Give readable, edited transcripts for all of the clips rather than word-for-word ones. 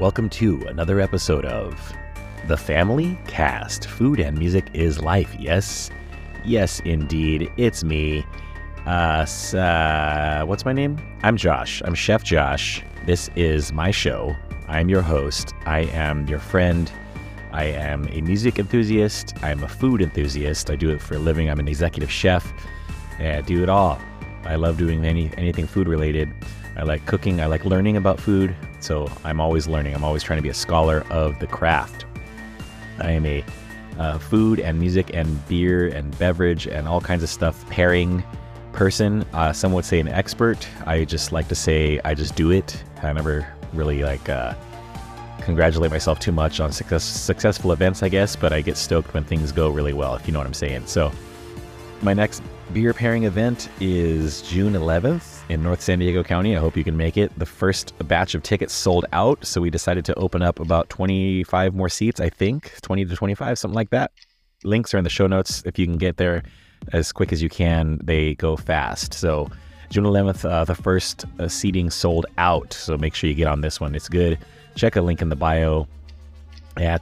welcome to another episode of The Family Cast. Food and music is life. Yes, indeed. It's me. What's my name? I'm Josh. I'm Chef Josh. This is my show. I'm your host. I am your friend. I am a music enthusiast. I'm a food enthusiast. I do it for a living. I'm an executive chef. I do it all. I love doing anything food related. I like cooking. I like learning about food. So I'm always learning. I'm always trying to be a scholar of the craft. I am a food and music and beer and beverage and all kinds of stuff pairing person. Some would say an expert. I just like to say I just do it. I never really congratulate myself too much on successful events, I guess, but I get stoked when things go really well, if you know what I'm saying. So my next beer pairing event is June 11th in North San Diego County. I hope you can make it. The first batch of tickets sold out, so we decided to open up about 25 more seats, I think, 20 to 25, something like that. Links are in the show notes. If you can get there as quick as you can, they go fast. So June 11th, the first seating sold out, so make sure you get on this one. It's good. Check a link in the bio at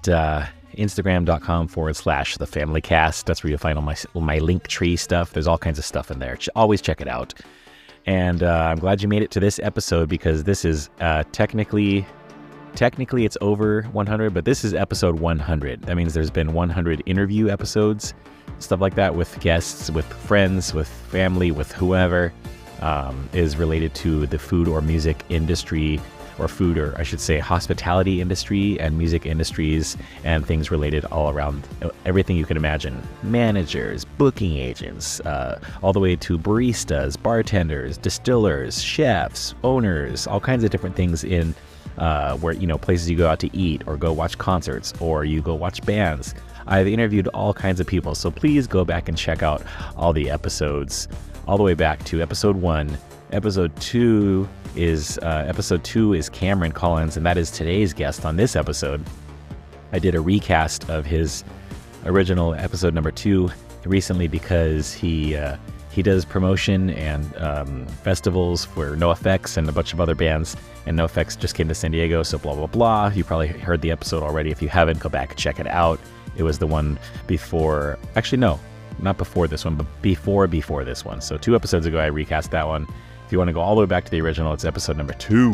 Instagram.com/thefamilycast. That's where you'll find all my link tree stuff. There's all kinds of stuff in there. Always check it out. And I'm glad you made it to this episode, because this is technically it's over 100, but this is episode 100. That means there's been 100 interview episodes, stuff like that, with guests, with friends, with family, with whoever is related to the food or music industry, or food, or I should say hospitality industry and music industries, and things related all around, everything you can imagine. Managers, booking agents, all the way to baristas, bartenders, distillers, chefs, owners, all kinds of different things in where, places you go out to eat or go watch concerts or you go watch bands. I've interviewed all kinds of people, so please go back and check out all the episodes all the way back to episode 1. Episode 2 is Cameron Collins, and that is today's guest on this episode. I did a recast of his original episode number 2 recently, because he does promotion and festivals for NoFX and a bunch of other bands, and NoFX just came to San Diego, so blah blah blah. You probably heard the episode already. If you haven't, go back and check it out. It was the one before, actually no, not before this one, but before this one. So 2 episodes ago I recast that one. If you want to go all the way back to the original, it's episode number 2.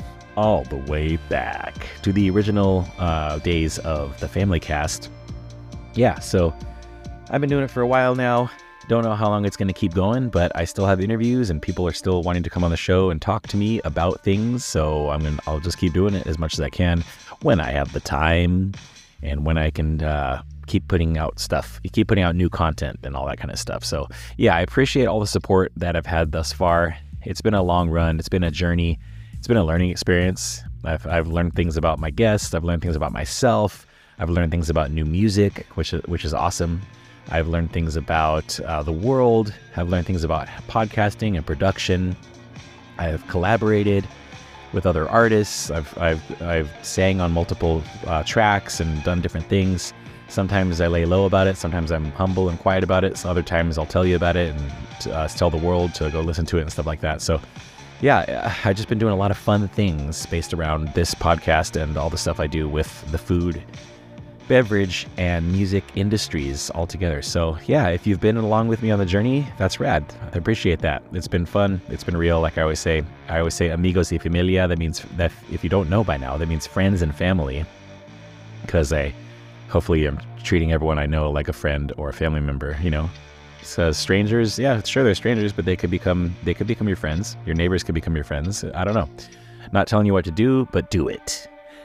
All the way back to the original days of the Family Cast. Yeah, so I've been doing it for a while now. Don't know how long it's going to keep going, but I still have interviews and people are still wanting to come on the show and talk to me about things. So I'll just keep doing it as much as I can when I have the time and when I can keep putting out stuff, keep putting out new content and all that kind of stuff. So yeah, I appreciate all the support that I've had thus far. It's been a long run. It's been a journey. It's been a learning experience. I've learned things about my guests. I've learned things about myself. I've learned things about new music, which is awesome. I've learned things about the world. I've learned things about podcasting and production. I've collaborated with other artists. I've sang on multiple tracks and done different things. Sometimes I lay low about it. Sometimes I'm humble and quiet about it. So other times I'll tell you about it and tell the world to go listen to it and stuff like that. So yeah, I've just been doing a lot of fun things based around this podcast and all the stuff I do with the food, beverage, and music industries all together. So yeah, if you've been along with me on the journey, that's rad. I appreciate that. It's been fun. It's been real. Like I always say amigos y familia. That means that if you don't know by now, that means friends and family, because hopefully I'm treating everyone I know like a friend or a family member, So strangers, yeah, sure, they're strangers, but they could become your friends. Your neighbors could become your friends. I don't know. Not telling you what to do, but do it.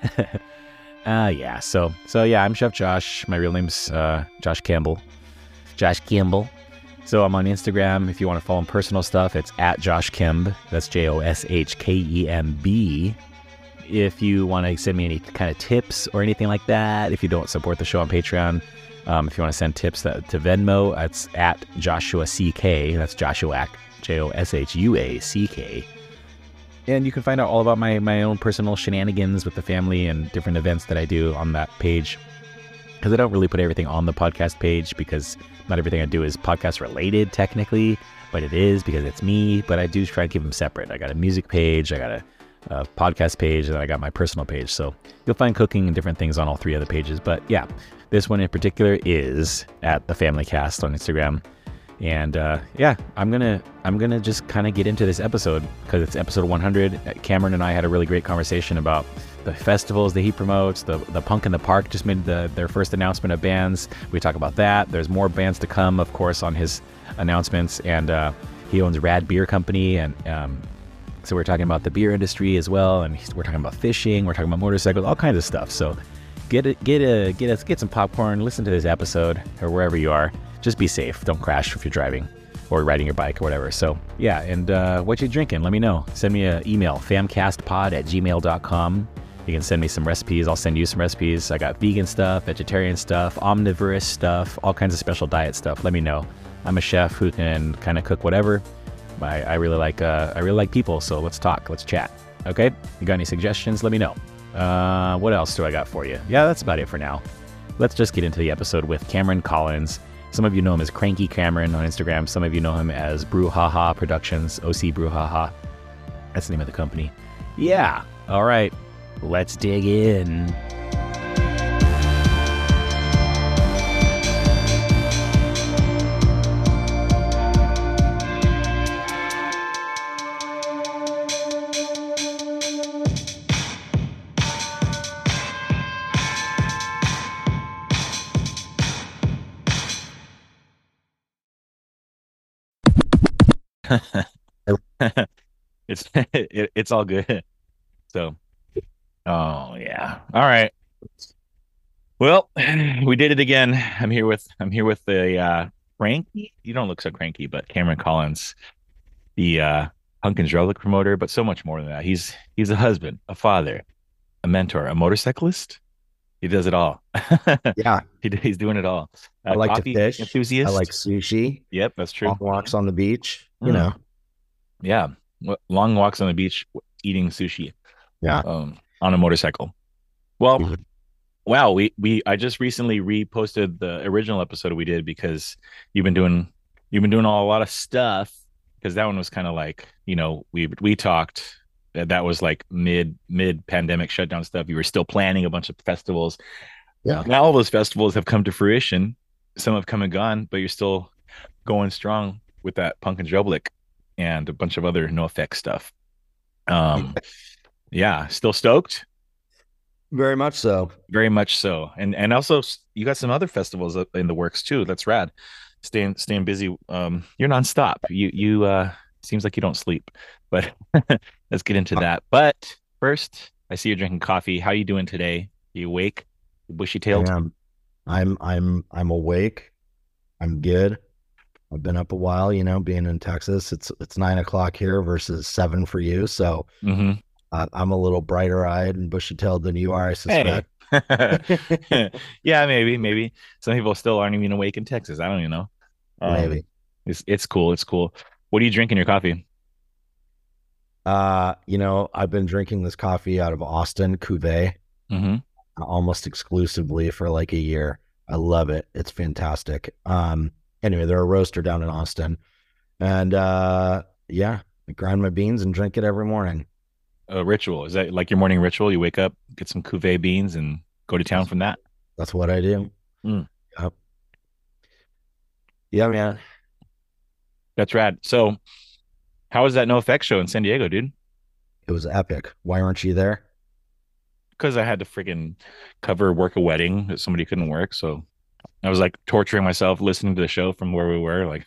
Yeah. So yeah, I'm Chef Josh. My real name's Josh Campbell. Josh Campbell. So I'm on Instagram. If you want to follow personal stuff, it's at Josh Kemb. That's JoshKemb. If you want to send me any kind of tips or anything like that, if you don't support the show on Patreon, if you want to send tips to Venmo, that's at Joshua CK. That's Joshuac, JOSHUACK. And you can find out all about my own personal shenanigans with the family and different events that I do on that page. Because I don't really put everything on the podcast page, because not everything I do is podcast related technically, but it is because it's me. But I do try to keep them separate. I got a music page, I got a podcast page, and then I got my personal page. So you'll find cooking and different things on all 3 other pages. But yeah, this one in particular is at the Family Cast on Instagram. And yeah, I'm gonna just kind of get into this episode because it's episode 100. Cameron and I had a really great conversation about the festivals that he promotes. The Punk in the Park just made their first announcement of bands. We talk about that. There's more bands to come, of course, on his announcements. And he owns Rad Beer Company, and so we're talking about the beer industry as well. And we're talking about fishing. We're talking about motorcycles, all kinds of stuff. So get some popcorn. Listen to this episode or wherever you are. Just be safe. Don't crash if you're driving or riding your bike or whatever. So yeah, and what you drinking? Let me know. Send me an email, famcastpod@gmail.com. You can send me some recipes. I'll send you some recipes. I got vegan stuff, vegetarian stuff, omnivorous stuff, all kinds of special diet stuff. Let me know. I'm a chef who can kind of cook whatever. I really like people, so let's talk. Let's chat. Okay? You got any suggestions? Let me know. What else do I got for you? Yeah, that's about it for now. Let's just get into the episode with Cameron Collins. Some of you know him as Cranky Cameron on Instagram. Some of you know him as Brouhaha Productions, OC Brouhaha. That's the name of the company. Yeah. All right. Let's dig in. It's all good. So, oh yeah. All right. Well, we did it again. I'm here with the cranky. You don't look so cranky, but Cameron Collins, the Punk and Drelic promoter, but so much more than that. He's a husband, a father, a mentor, a motorcyclist. He does it all. Yeah, He's doing it all. I like to Coffee fish. enthusiast. I like sushi. Yep, that's true. Long walks on the beach. Mm. Yeah, long walks on the beach, eating sushi. Yeah. On a motorcycle. Well, Mhm. wow. I just recently reposted the original episode we did because you've been doing a lot of stuff. Because that one was kind of like, we talked. That was like mid pandemic shutdown stuff. You were still planning a bunch of festivals. Yeah. Now all those festivals have come to fruition. Some have come and gone, but you're still going strong with that Punk and Drublic and a bunch of other NoFX stuff. Yeah, still stoked. Very much so. Very much so. And also you got some other festivals in the works too. That's rad. Staying busy. You're nonstop. You seems like you don't sleep. But let's get into that. But first, I see you're drinking coffee. How you doing today? You awake? Bushy tailed? I am. I'm awake. I'm good. I've been up a while, being in Texas. It's 9 o'clock here versus 7 for you. So Mm-hmm. I'm a little brighter eyed and bushy tailed than you are, I suspect. Hey. Yeah, maybe. Some people still aren't even awake in Texas. I don't even know. Maybe. It's cool. It's cool. What do you drink in your coffee? I've been drinking this coffee out of Austin Cuvée Mm-hmm. almost exclusively for like a year. I love it. It's fantastic. Anyway, they're a roaster down in Austin. And yeah, I grind my beans and drink it every morning. A ritual. Is that like your morning ritual? You wake up, get some cuvee beans, and go to town from that? That's what I do. Mm. Yep. Yeah, man. That's rad. So, how was that NoFX show in San Diego, dude? It was epic. Why weren't you there? Because I had to freaking work a wedding that somebody couldn't work. So I was like torturing myself listening to the show from where we were. Like,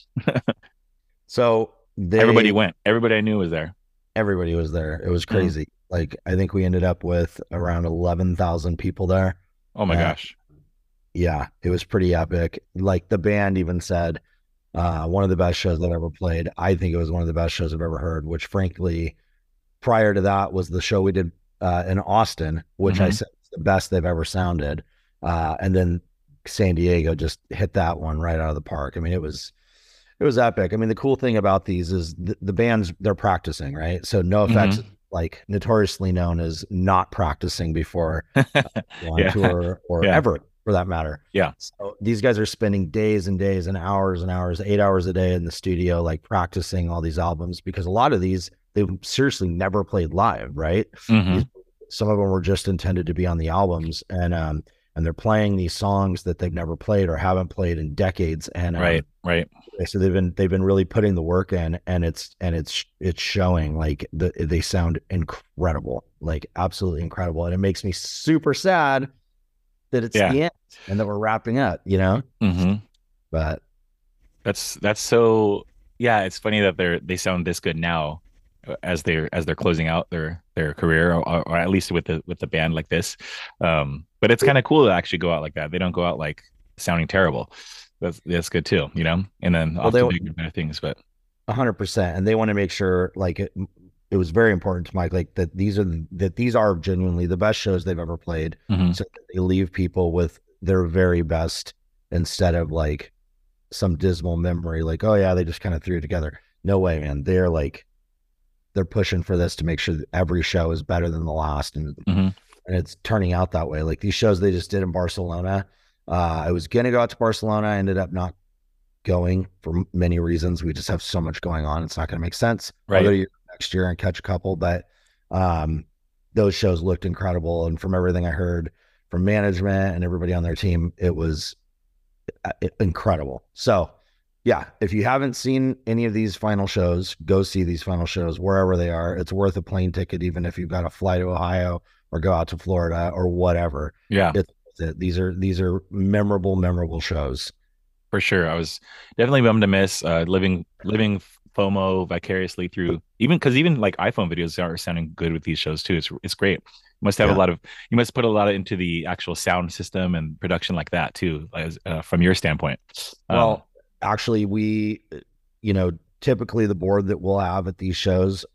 So everybody went. Everybody I knew was there. everybody was there. It was crazy. Like, I think we ended up with around 11,000 people there. Oh my gosh. Yeah, it was pretty epic. Like, the band even said, one of the best shows that I ever played. I think it was one of the best shows I've ever heard, which frankly, prior to that was the show we did in Austin, which I said was the best they've ever sounded. And then San Diego just hit that one right out of the park. I mean, it was epic. I mean, the cool thing about these is the bands, they're practicing, right? So NoFX is like notoriously known as not practicing before on tour or ever for that matter. Yeah. So these guys are spending days and days and hours, 8 hours a day in the studio, like practicing all these albums, because a lot of these they've seriously never played live, right? Hmm. Some of them were just intended to be on the albums, and they're playing these songs that they've never played or haven't played in decades. And Right. Right. so they've been really putting the work in, and it's showing. Like they sound incredible, like absolutely incredible. And it makes me super sad that it's Yeah. the end and that we're wrapping up, you know? Hmm. But That's so, yeah, it's funny that they sound this good now, as they're closing out their career, or at least with the band like this. But it's kind of cool to actually go out like that. They don't go out like sounding terrible. That's good too, you know, and then well, off to bigger and better things. But 100%, and they want to make sure, like it was very important to Mike, like that these are genuinely the best shows they've ever played, mhm. so that they leave people with their very best instead of like some dismal memory, like, oh yeah, they just kind of threw it together. No way, man. They're pushing for this to make sure that every show is better than the last, Mhm. and it's turning out that way. Like these shows they just did in Barcelona. I was gonna go out to Barcelona. I ended up not going for many reasons. We just have so much going on. It's not going to make sense. I'll go Right. to next year and catch a couple, but um, those shows looked incredible. And from everything I heard from management and everybody on their team, it was incredible. So, yeah, if you haven't seen any of these final shows, go see these final shows wherever they are. It's worth a plane ticket, even if you've got to fly to Ohio or go out to Florida or whatever. Yeah, It's worth it. These are memorable shows. for sure. I was definitely bummed to miss living FOMO vicariously through, even like iPhone videos are sounding good with these shows too. It's great. Yeah. You must put a lot into the actual sound system and production like that too, as from your standpoint. Um, Well, actually, you know, typically the board that we'll have at these shows,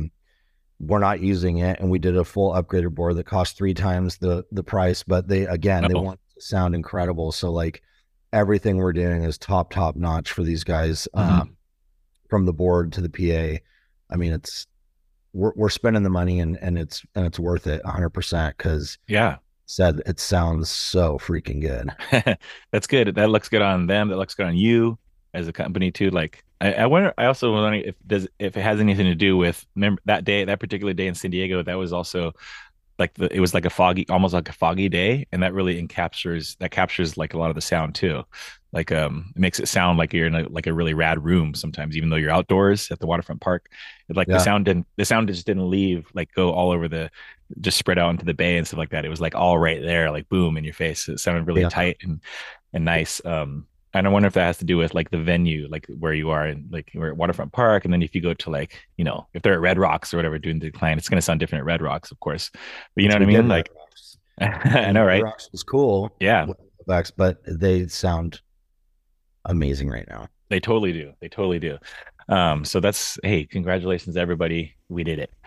we're not using it, and we did a full upgraded board that cost 3 times the price. But they oh, want it to sound incredible. So like everything we're doing is top notch for these guys, mhm. from the board to the PA. I mean, we're spending the money, and it's worth it 100% because Yeah. said it sounds so freaking good. That's good. That looks good on them. That looks good on you as a company too. Like I wonder, I also wondering if it has anything to do with, remember that particular day in San Diego, that was also like it was like almost like a foggy day, and that really captures like a lot of the sound too. Like it makes it sound like you're in like a really rad room sometimes, even though you're outdoors at the waterfront park. Like Yeah. the sound just didn't leave, like go all over just spread out into the bay and stuff like that. It was like all right there, like boom in your face. It sounded really Yeah. tight and nice. And I wonder if that has to do with like the venue, like where you are, and like we're at Waterfront Park. And then if you go to, like, if they're at Red Rocks or whatever doing the decline, it's going to sound different at Red Rocks, of course. But you know what We I did mean? Red Like, Rocks, I and know, Red right? Rocks was cool Yeah, with effects, but they sound amazing right now. they totally do. They totally do. So hey, congratulations, everybody. We did it.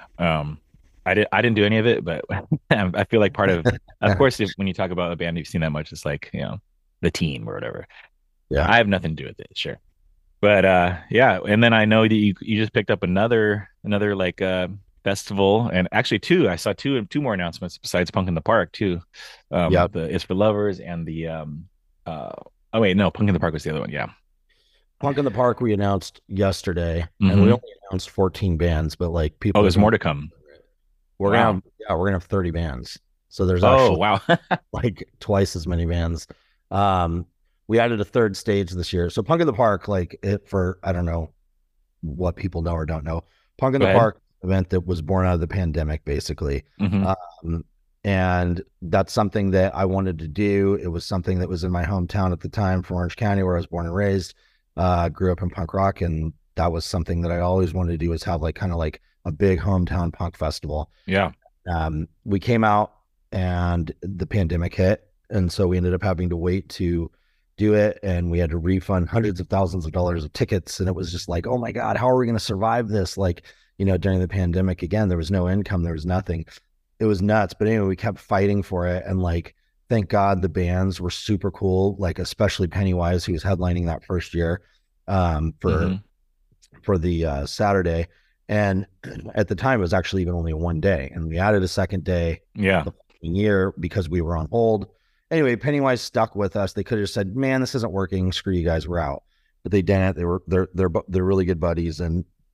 I didn't do any of it, but I feel like of course, when you talk about a band you've seen that much, it's like, the team or whatever. Yeah. I have nothing to do with it, sure. But yeah, and then I know that you just picked up another like festival, and actually two. I saw two more announcements besides Punk in the Park too. Yep. The It's for Lovers and the oh wait, no, Punk in the Park was the other one. Yeah. Punk in the Park we announced yesterday, and we Hmm. only announced 14 bands, but like Oh, people are there's going more to to come. we're gonna Wow. have yeah, we're gonna have 30 bands. So there's Oh, actually wow. like twice as many bands. Um, we added a third stage this year. So Punk in the Park, like it for I don't know what people know or don't know. Punk in Go the ahead. Park event that was born out of the pandemic, basically. Hmm. Um, and that's something that I wanted to do. It was something that was in my hometown at the time from Orange County, where I was born and raised. Grew up in punk rock, and that was something that I always wanted to do, is have like kind of like a big hometown punk festival. Yeah. We came out and the pandemic hit. And so we ended up having to wait to do it. And we had to refund hundreds of thousands of dollars of tickets. And it was just like, oh my God, how are we going to survive this? Like, during the pandemic, again, there was no income, there was nothing. It was nuts. But anyway, we kept fighting for it. And like, thank God the bands were super cool, like, especially Pennywise, who was headlining that first year, for Hmm. the Saturday. And at the time, it was actually even only one day. And we added a second day Yeah. the following year because we were on hold. Anyway, Pennywise stuck with us. They could have said, "Man, this isn't working. Screw you guys. We're out." But they didn't. They're really good buddies, and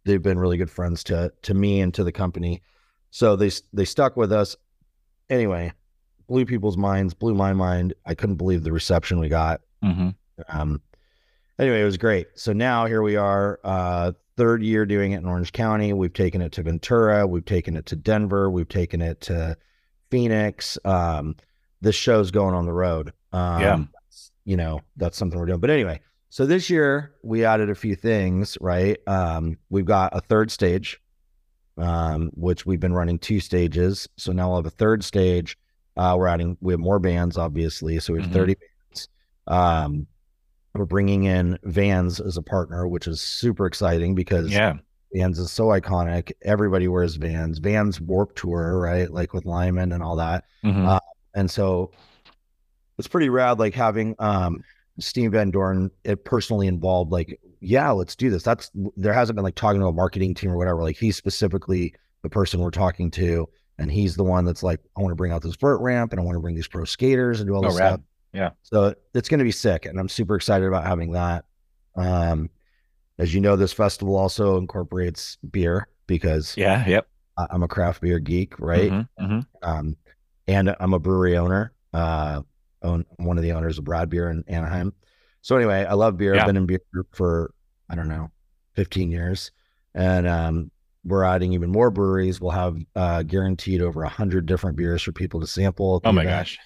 they've been really good friends to me and to the company. So they stuck with us. Anyway, blew people's minds, blew my mind. I couldn't believe the reception we got. Mm-hmm. Um, anyway, it was great. So now here we are, third year doing it in Orange County. We've taken it to Ventura. We've taken it to Denver. We've taken it to Phoenix. This show's going on the road. Yeah. That's something we're doing. But anyway, so this year we added a few things, right? We've got a third stage, which we've been running 2 stages. So now we'll have a third stage. We have more bands, obviously. So we have 30 bands. We're bringing in Vans as a partner, which is super exciting because Vans is so iconic. Everybody wears Vans. Vans Warped Tour, right? Like with Lyman and all that. And so it's pretty rad, like having Steve Van Doren personally involved. Like, yeah, let's do this. There hasn't been like talking to a marketing team or whatever. Like he's specifically the person we're talking to, and he's the one that's like, I want to bring out this vert ramp and I want to bring these pro skaters and do all this stuff. Yeah. So it's going to be sick, and I'm super excited about having that. As you know, this festival also incorporates beer because I'm a craft beer geek, right? And I'm a brewery owner. I'm one of the owners of Brad Beer in Anaheim. So anyway, I love beer. I've been in beer for, I don't know, 15 years. And we're adding even more breweries. We'll have guaranteed over 100 different beers for people to sample. Oh my gosh.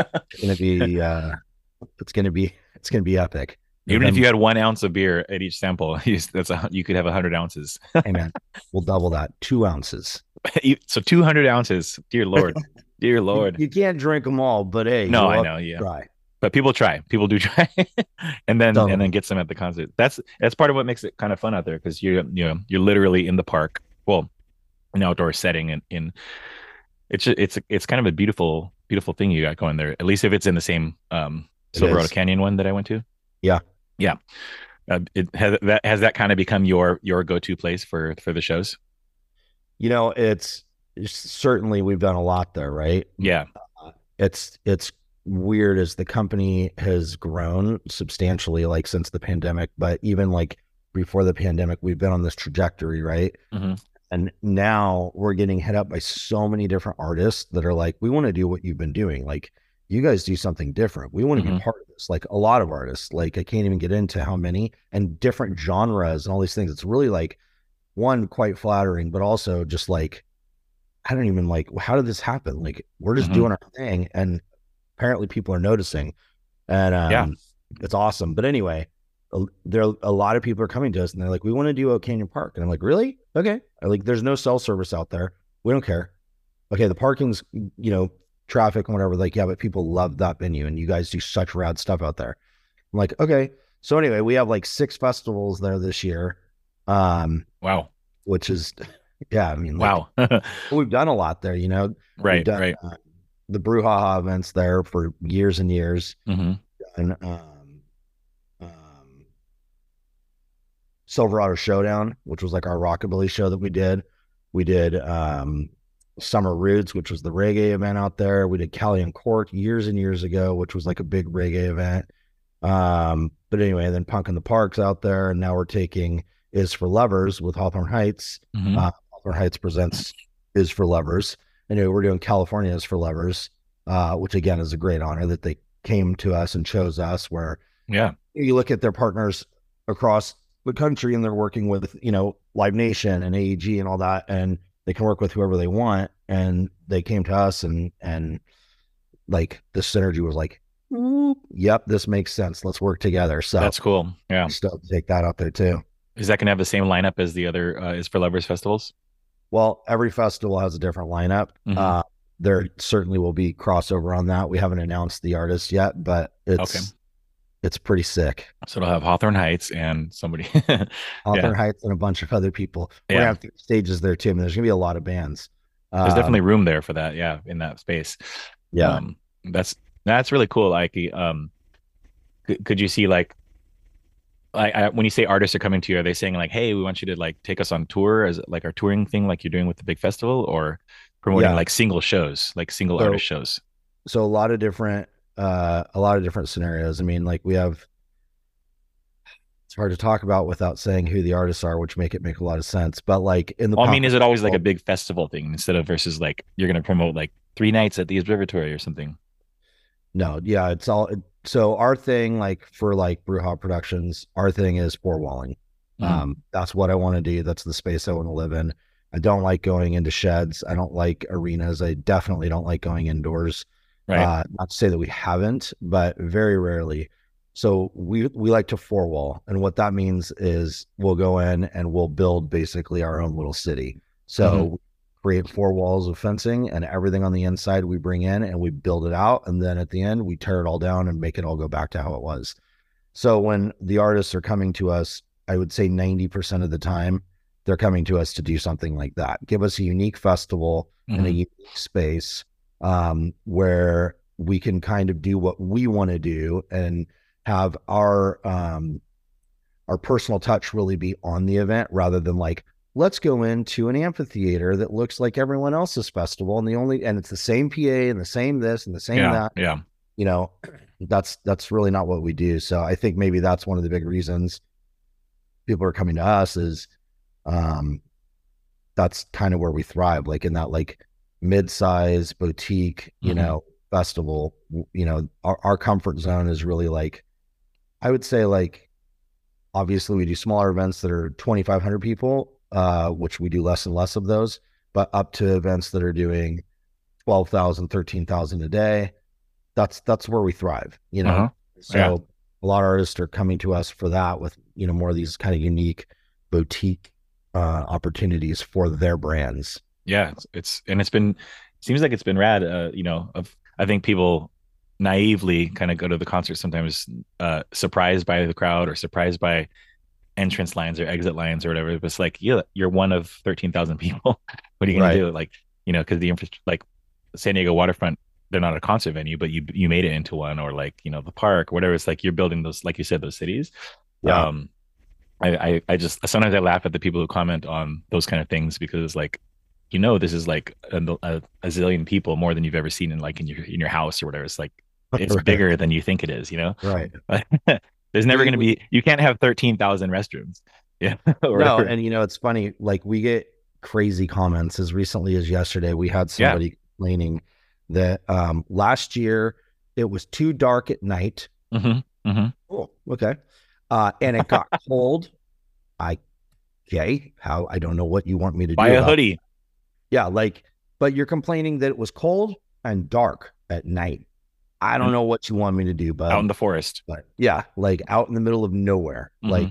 It's gonna be epic. Even if you had 1 ounce of beer at each sample, you could have 100 ounces. Hey man, we'll double that. 2 ounces. So 200 ounces. Dear Lord. Dear Lord. You can't drink them all, but hey, no, I know. Yeah. Try. But people do try and then get some at the concert. That's part of what makes it kind of fun out there. Cause you're literally in the park. Well, an outdoor setting and it's kind of a beautiful thing you got going there. At least if it's in the same Silverado Canyon one that I went to. Yeah. It has that kind of become your go-to place for the shows. It's certainly we've done a lot there, right? Yeah. It's weird as the company has grown substantially, like since the pandemic, but even like before the pandemic, we've been on this trajectory, right? And now we're getting hit up by so many different artists that are like, we want to do what you've been doing. Like, you guys do something different. We want to be part of this. Like a lot of artists, like I can't even get into how many and different genres and all these things. It's really like, one, quite flattering, but also just like, I don't even like, how did this happen? Like, we're just doing our thing. And apparently people are noticing. And it's awesome. But anyway, a lot of people are coming to us and they're like, we want to do Oak Canyon Park. And I'm like, really? Okay. There's no cell service out there. We don't care. Okay. The parking's, traffic and whatever. Like, yeah, but people love that venue and you guys do such rad stuff out there. I'm like, okay. So anyway, we have like 6 festivals there this year. Wow. Which is, yeah, I mean, wow. We've done a lot there, Right. Done, right. The Brouhaha events there for years and years. And, Silverado Showdown, which was like our rockabilly show that we did. We did Summer Roots, which was the reggae event out there. We did Cali and Court years and years ago, which was like a big reggae event. But anyway, then Punk in the Park's out there, and now we're taking Is for Lovers with Hawthorne Heights. Hawthorne Heights presents Is for Lovers. Anyway, we're doing California Is for Lovers, which again is a great honor that they came to us and chose us. Where you look at their partners across the country and they're working with Live Nation and AEG and all that, and they can work with whoever they want, and they came to us and like the synergy was like, yep, this makes sense, let's work together. So that's cool. Yeah, still take that out there too. Is that gonna have the same lineup as the other Is for Lovers festivals? Well, every festival has a different lineup. There certainly will be crossover on that. We haven't announced the artist yet, but it's pretty sick. So it'll have Hawthorne Heights and somebody. Hawthorne Heights and a bunch of other people. We're gonna have stages there too. I mean, there's gonna be a lot of bands. There's definitely room there for that. Yeah, in that space. Yeah, that's really cool. Like, could you see like, when you say artists are coming to you, are they saying like, hey, we want you to like take us on tour as like our touring thing, like you're doing with the big festival, or promoting like single shows, like single artist shows? So a lot of different scenarios. I mean, like it's hard to talk about without saying who the artists are, which make a lot of sense. But like in the Well, I mean, pop, is it always like a big festival thing instead of versus like you're going to promote like 3 nights at the observatory or something? no, yeah, it's all. So our thing, like for like Brewhop Productions, our thing is four walling. Mhm. That's what I want to do. That's the space I want to live in. I don't like going into sheds. I don't like arenas. I definitely don't like going indoors. Right. Not to say that we haven't, but very rarely. So we like to four wall, and what that means is we'll go in and we'll build basically our own little city. So Hmm. we create four walls of fencing, and everything on the inside we bring in and we build it out, and then at the end we tear it all down and make it all go back to how it was. So when the artists are coming to us, I would say 90% of the time, they're coming to us to do something like that. Give us a unique festival and a Hmm. unique space where we can kind of do what we want to do and have our personal touch really be on the event rather than like, let's go into an amphitheater that looks like everyone else's festival and it's the same PA and the same this and the same Yeah. that. Yeah. You know, that's really not what we do. So I think maybe that's one of the big reasons people are coming to us is um that's kind of where we thrive, like in that like mid-size boutique, Hmm. festival. Our comfort zone is really like, I would say, like, obviously we do smaller events that are 2,500 people, which we do less and less of those, but up to events that are doing 12,000, 13,000 a day. That's where we thrive, Uh-huh. Yeah. so a lot of artists are coming to us for that with more of these kind of unique boutique opportunities for their brands. Yeah. And it's been, seems like it's been rad. I think people naively kind of go to the concert sometimes, surprised by the crowd or surprised by entrance lines or exit lines or whatever. But it's like, yeah, you're one of 13,000 people. What are you going to Right. do? Like, because like San Diego waterfront, they're not a concert venue, but you made it into one, or like, the park, whatever. It's like you're building those, like you said, those cities. Yeah. Um, I just sometimes I laugh at the people who comment on those kind of things because like, this is like a zillion people more than you've ever seen in like in your house or whatever. It's like it's Right. bigger than you think it is. Right. There's never We, going to we be, you can't have 13,000 restrooms. Yeah. Or no, whatever. and it's funny. Like we get crazy comments. As recently as yesterday, we had Yeah. somebody complaining that last year it was too dark at night. Hmm. Hmm. Oh, okay. And it got cold. I Okay, how I don't know what you want me to Buy do a about. hoodie Yeah, like, but you're complaining that it was cold and dark at night. I don't and know what you want me to do, out in bud. the forest. But yeah, like out in the middle of nowhere. Hmm.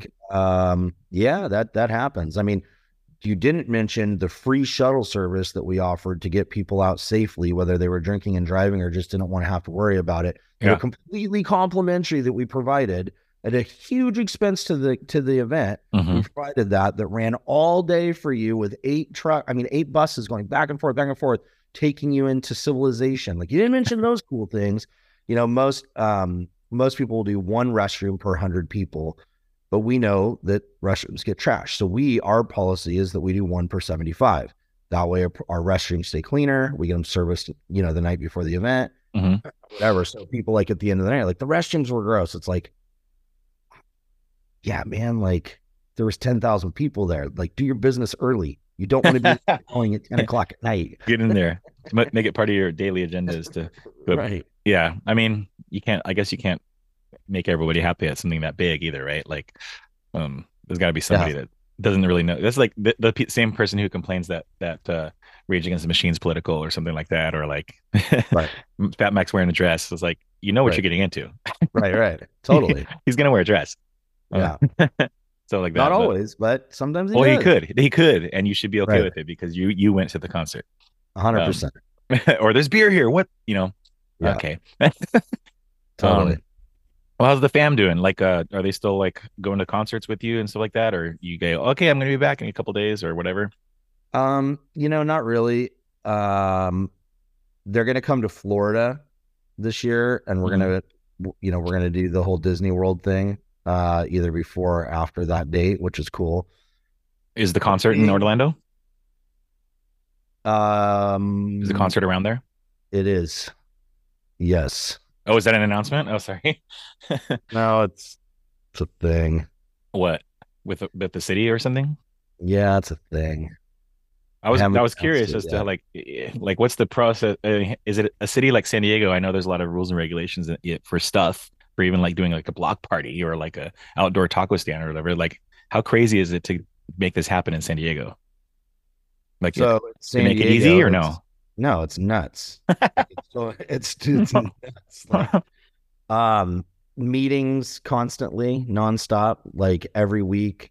Yeah, that happens. I mean, you didn't mention the free shuttle service that we offered to get people out safely, whether they were drinking and driving or just didn't want to have to worry about it, that are Yeah. completely complimentary, that we provided at a huge expense to the event. We Hmm. provided that ran all day for you with 8 buses going back and forth, taking you into civilization. Like you didn't mention those cool things. Most people will do one restroom per 100 people, but we know that restrooms get trashed. So our policy is that we do one per 75. That way our restrooms stay cleaner. We get them serviced, the night before the event, Hmm. whatever. So people like at the end of the night, like the restrooms were gross. It's like, yeah, man, like there was 10,000 people there. Like do your business early. You don't want to be going at 10 o'clock at night. Get in there. Make it part of your daily agenda is to, but Right. yeah, I mean, I guess you can't make everybody happy at something that big either, right? Like, there's got to be Yeah. somebody that doesn't really know. That's like the same person who complains that Rage Against the Machine's political or something like that, or like Right. Fat Max wearing a dress. It's like what you're Right. getting into. Right. Right. Totally. He's gonna wear a dress. Uh, Yeah. so like Not that, but always, but sometimes he well, does. he could, and you should be okay Right. with it because you went to the concert. Um, 100%. or there's beer here. What, Yeah. Okay. Totally. um, well, how's the fam doing? Like, are they still like going to concerts with you and stuff like that, or you go, okay, I'm gonna be back in a couple days or whatever? Not really. Um, they're gonna come to Florida this year, and Hmm. we're gonna do the whole Disney World thing, either before or after that date, which is cool. Is the concert in Orlando? Is the Um, concert around there? it is. Yes. Oh, is that an announcement? Oh, sorry. No, it's a thing. What, with the city or something? Yeah, that's a thing. I I was haven't I was announced curious it as to yet. like what's the process? Is it a city like San Diego? I know there's a lot of rules and regulations for stuff, for even like doing like a block party or like a outdoor taco stand or whatever. Like, how crazy is it to make this happen in San Diego? Like, So they San make it easy Diego, or no? it's nuts. Like, it's nuts. Like um meetings constantly, nonstop, like every week.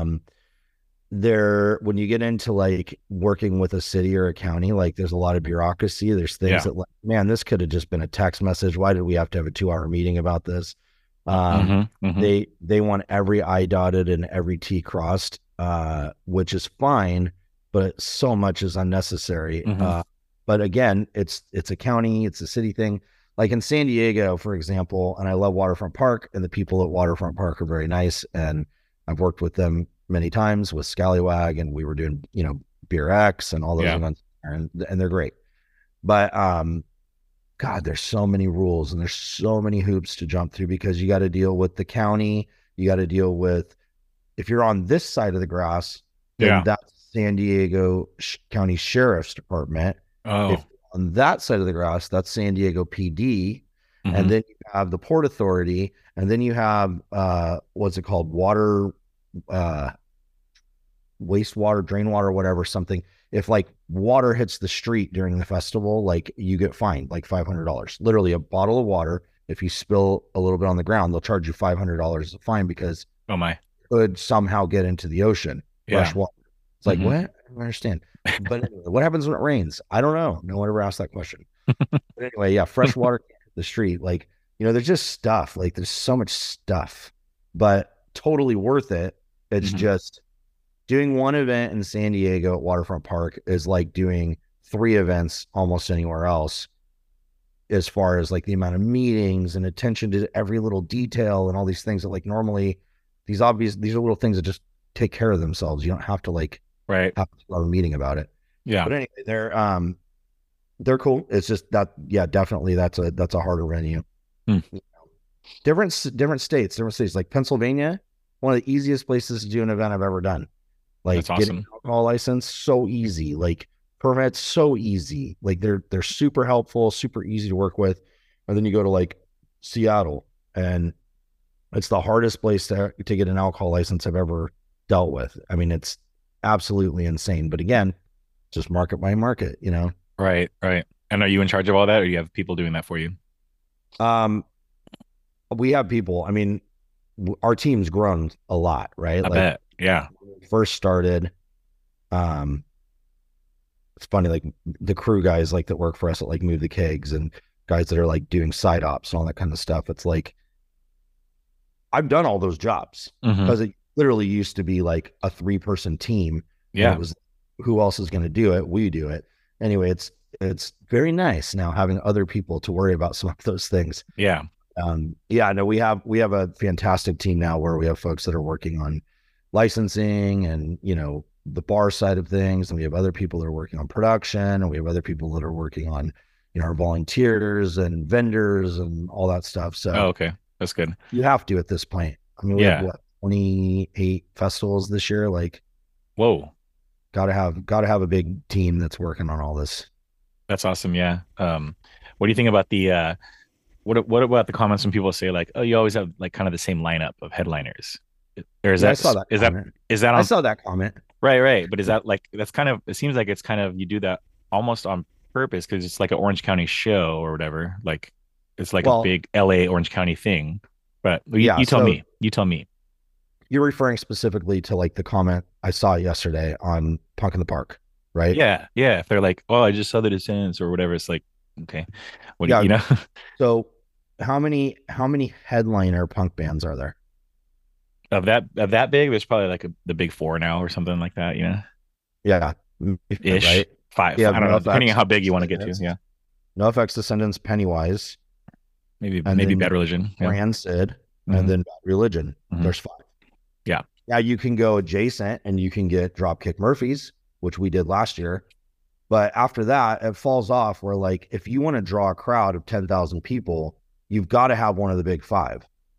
There when you get into like working with a city or a county, like there's a lot of bureaucracy. There's things Yeah. that like, man, this could have just been a text message. Why did we have to have a 2 hour meeting about this? Um, Mm-hmm. Mm-hmm. they want every I dotted and every T crossed, which is fine, but so much is unnecessary. Mm-hmm. But again, it's a county, it's a city thing. Like in San Diego, for example, and I love Waterfront Park, and the people at Waterfront Park are very nice, and I've worked with them many times with Scallywag, and we were doing, Beer X and all those Yeah. events, and they're great. But God, there's so many rules and there's so many hoops to jump through because you got to deal with the county. You got to deal with, if you're on this side of the grass, then Yeah. that's San Diego County Sheriff's Department. If Oh. you're on that side of the grass, that's San Diego PD. And Mm-hmm. then you have the Port Authority. And then you have, what's it called? Water, uh, wastewater, drain water, whatever, something. If like water hits the street during the festival, like you get fined like $500. Literally a bottle of water. If you spill a little bit on the ground, they'll charge you $500 as a fine because Oh my. it could somehow get into the ocean, Yeah. fresh water. It's like, Mm-hmm. what? I don't understand. But anyway, what happens when it rains? I don't know. No one ever asked that question. But anyway, yeah, fresh water can't hit the street. Like, there's just stuff. Like, there's so much stuff, but totally worth it. It's Mm-hmm. just doing one event in San Diego at Waterfront Park is like doing 3 events almost anywhere else, as far as like the amount of meetings and attention to every little detail and all these things that like normally these are little things that just take care of themselves. You don't have to like Right. have a meeting about it. Yeah. But anyway, they're cool. It's just that, yeah, definitely that's a harder venue. Hmm. Different states, like Pennsylvania, one of the easiest places to do an event I've ever done. That's Like getting an awesome. alcohol license, so easy. Like permits, so easy. Like they're super helpful, super easy to work with. And then you go to like Seattle, and it's the hardest place to get an alcohol license I've ever dealt with. I mean, it's absolutely insane. But again, just market by market. Right. Right. And are you in charge of all that, or do you have people doing that for you? Um, we have people. I mean, our team's grown a lot, right? I Like bet. Yeah. when we first started, um, it's funny, like the crew guys like that work for us that like move the kegs and guys that are like doing side ops and all that kind of stuff. It's like I've done all those jobs Mm-hmm. because it literally used to be like a 3-person team, and it Yeah. was who else is going to do it? We do it. Anyway, it's very nice now having other people to worry about some of those things. Yeah. Yeah, no, we have a fantastic team now where we have folks that are working on licensing and the bar side of things, and we have other people that are working on production, and we have other people that are working on our volunteers and vendors and all that stuff. Oh, So okay. That's good. you have to at this point. I mean, we have Yeah. what, 28 festivals this year. Like, Whoa. gotta have a big team that's working on all this. That's awesome. Yeah. What do you think about what about the comments when people say like, oh, you always have like kind of the same lineup of headliners? Or is Yeah, I that saw that is that comment. is that I on saw that comment. right, right? But is that like that's kind of it seems like it's kind of you do that almost on purpose because it's like an Orange County show or whatever. Like it's like a Well, big LA Orange County thing. But you, yeah. you tell So me. You tell me. you're referring specifically to like the comment I saw yesterday on Punk in the Park, right? Yeah, yeah. If they're like, oh, I just saw the Descendants or whatever, it's like, okay, what do Yeah. you know? So how many headliner punk bands are there? Of that big, there's probably like the big four now or something like that, Yeah, ish. right. Five. You have I don't know, depending on NoFX, how big you want to get to. Descendants, Yeah, NoFX, Descendants, Pennywise, maybe and maybe then Bad Religion. Yeah. Rancid, and Hmm. then Bad Religion. Hmm. There's 5. Yeah. Now you can go adjacent and you can get Dropkick Murphys, which we did last year. But after that, it falls off where like if you want to draw a crowd of 10,000 people, you've got to have one of the big 5.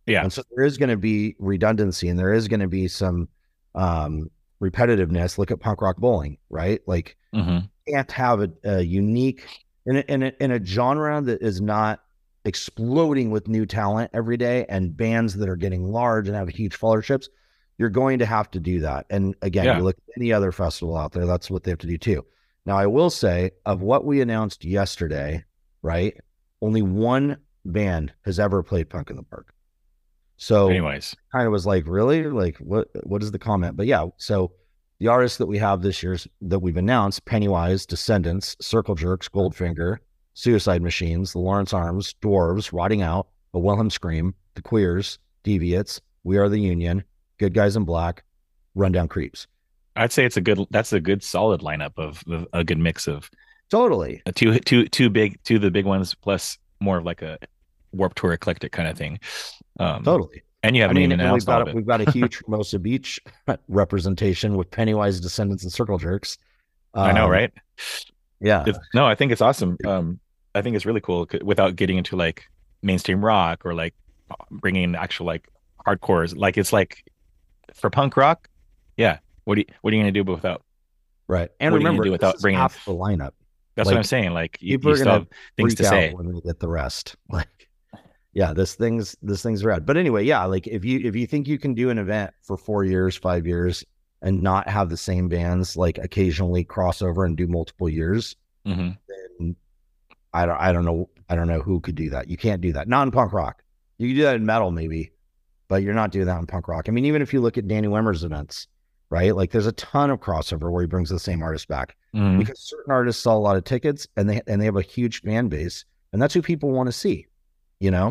Yeah. And so there is going to be redundancy, and there is going to be some repetitiveness. Look at punk rock bowling, right? Like, Mhm. you can't have a unique in a genre that is not exploding with new talent every day and bands that are getting large and have huge followerships. You're going to have to do that. And again, Yeah. you look at any other festival out there, that's what they have to do too. Now, I will say, of what we announced yesterday, right? Only one band has ever played Punk in the Park. So Anyways. kind of was like, really? Like, what is the comment? But yeah, so the artists that we have this year that we've announced: Pennywise, Descendants, Circle Jerks, Goldfinger, Suicide Machines, the Lawrence Arms, Dwarves, Rotting Out, A Wilhelm Scream, The Queers, Deviates, We Are the Union, Good Guys in Black, Rundown Creeps. I'd say that's a good solid lineup of a good mix of Totally. two of the big ones plus more of like a Warped Tour eclectic kind of thing. Totally. And you I haven't mean, even and announced all of it. we've got a huge Hermosa Beach representation with Pennywise, Descendants, and Circle Jerks. I know, right? Yeah. No, I think it's awesome. I think it's really cool without getting into like mainstream rock or like bringing in actual like hardcores. Like it's like for punk rock, yeah. What are you gonna do without? Right. And What are you remember, gonna do this without is bringing? half the lineup. That's Like, what I'm saying. Like people you are still gonna have things freak to out say. when we get the rest. Like, yeah, this thing's rad. But anyway, yeah, like if you think you can do an event for 4 years, 5 years, and not have the same bands like occasionally cross over and do multiple years, Hmm. then I don't know who could do that. You can't do that. Not in punk rock. You can do that in metal maybe, but you're not doing that in punk rock. I mean, even if you look at Danny Wimmer's events, right? Like there's a ton of crossover where he brings the same artist back Hmm. because certain artists sell a lot of tickets and they have a huge fan base, and that's who people want to see, you know?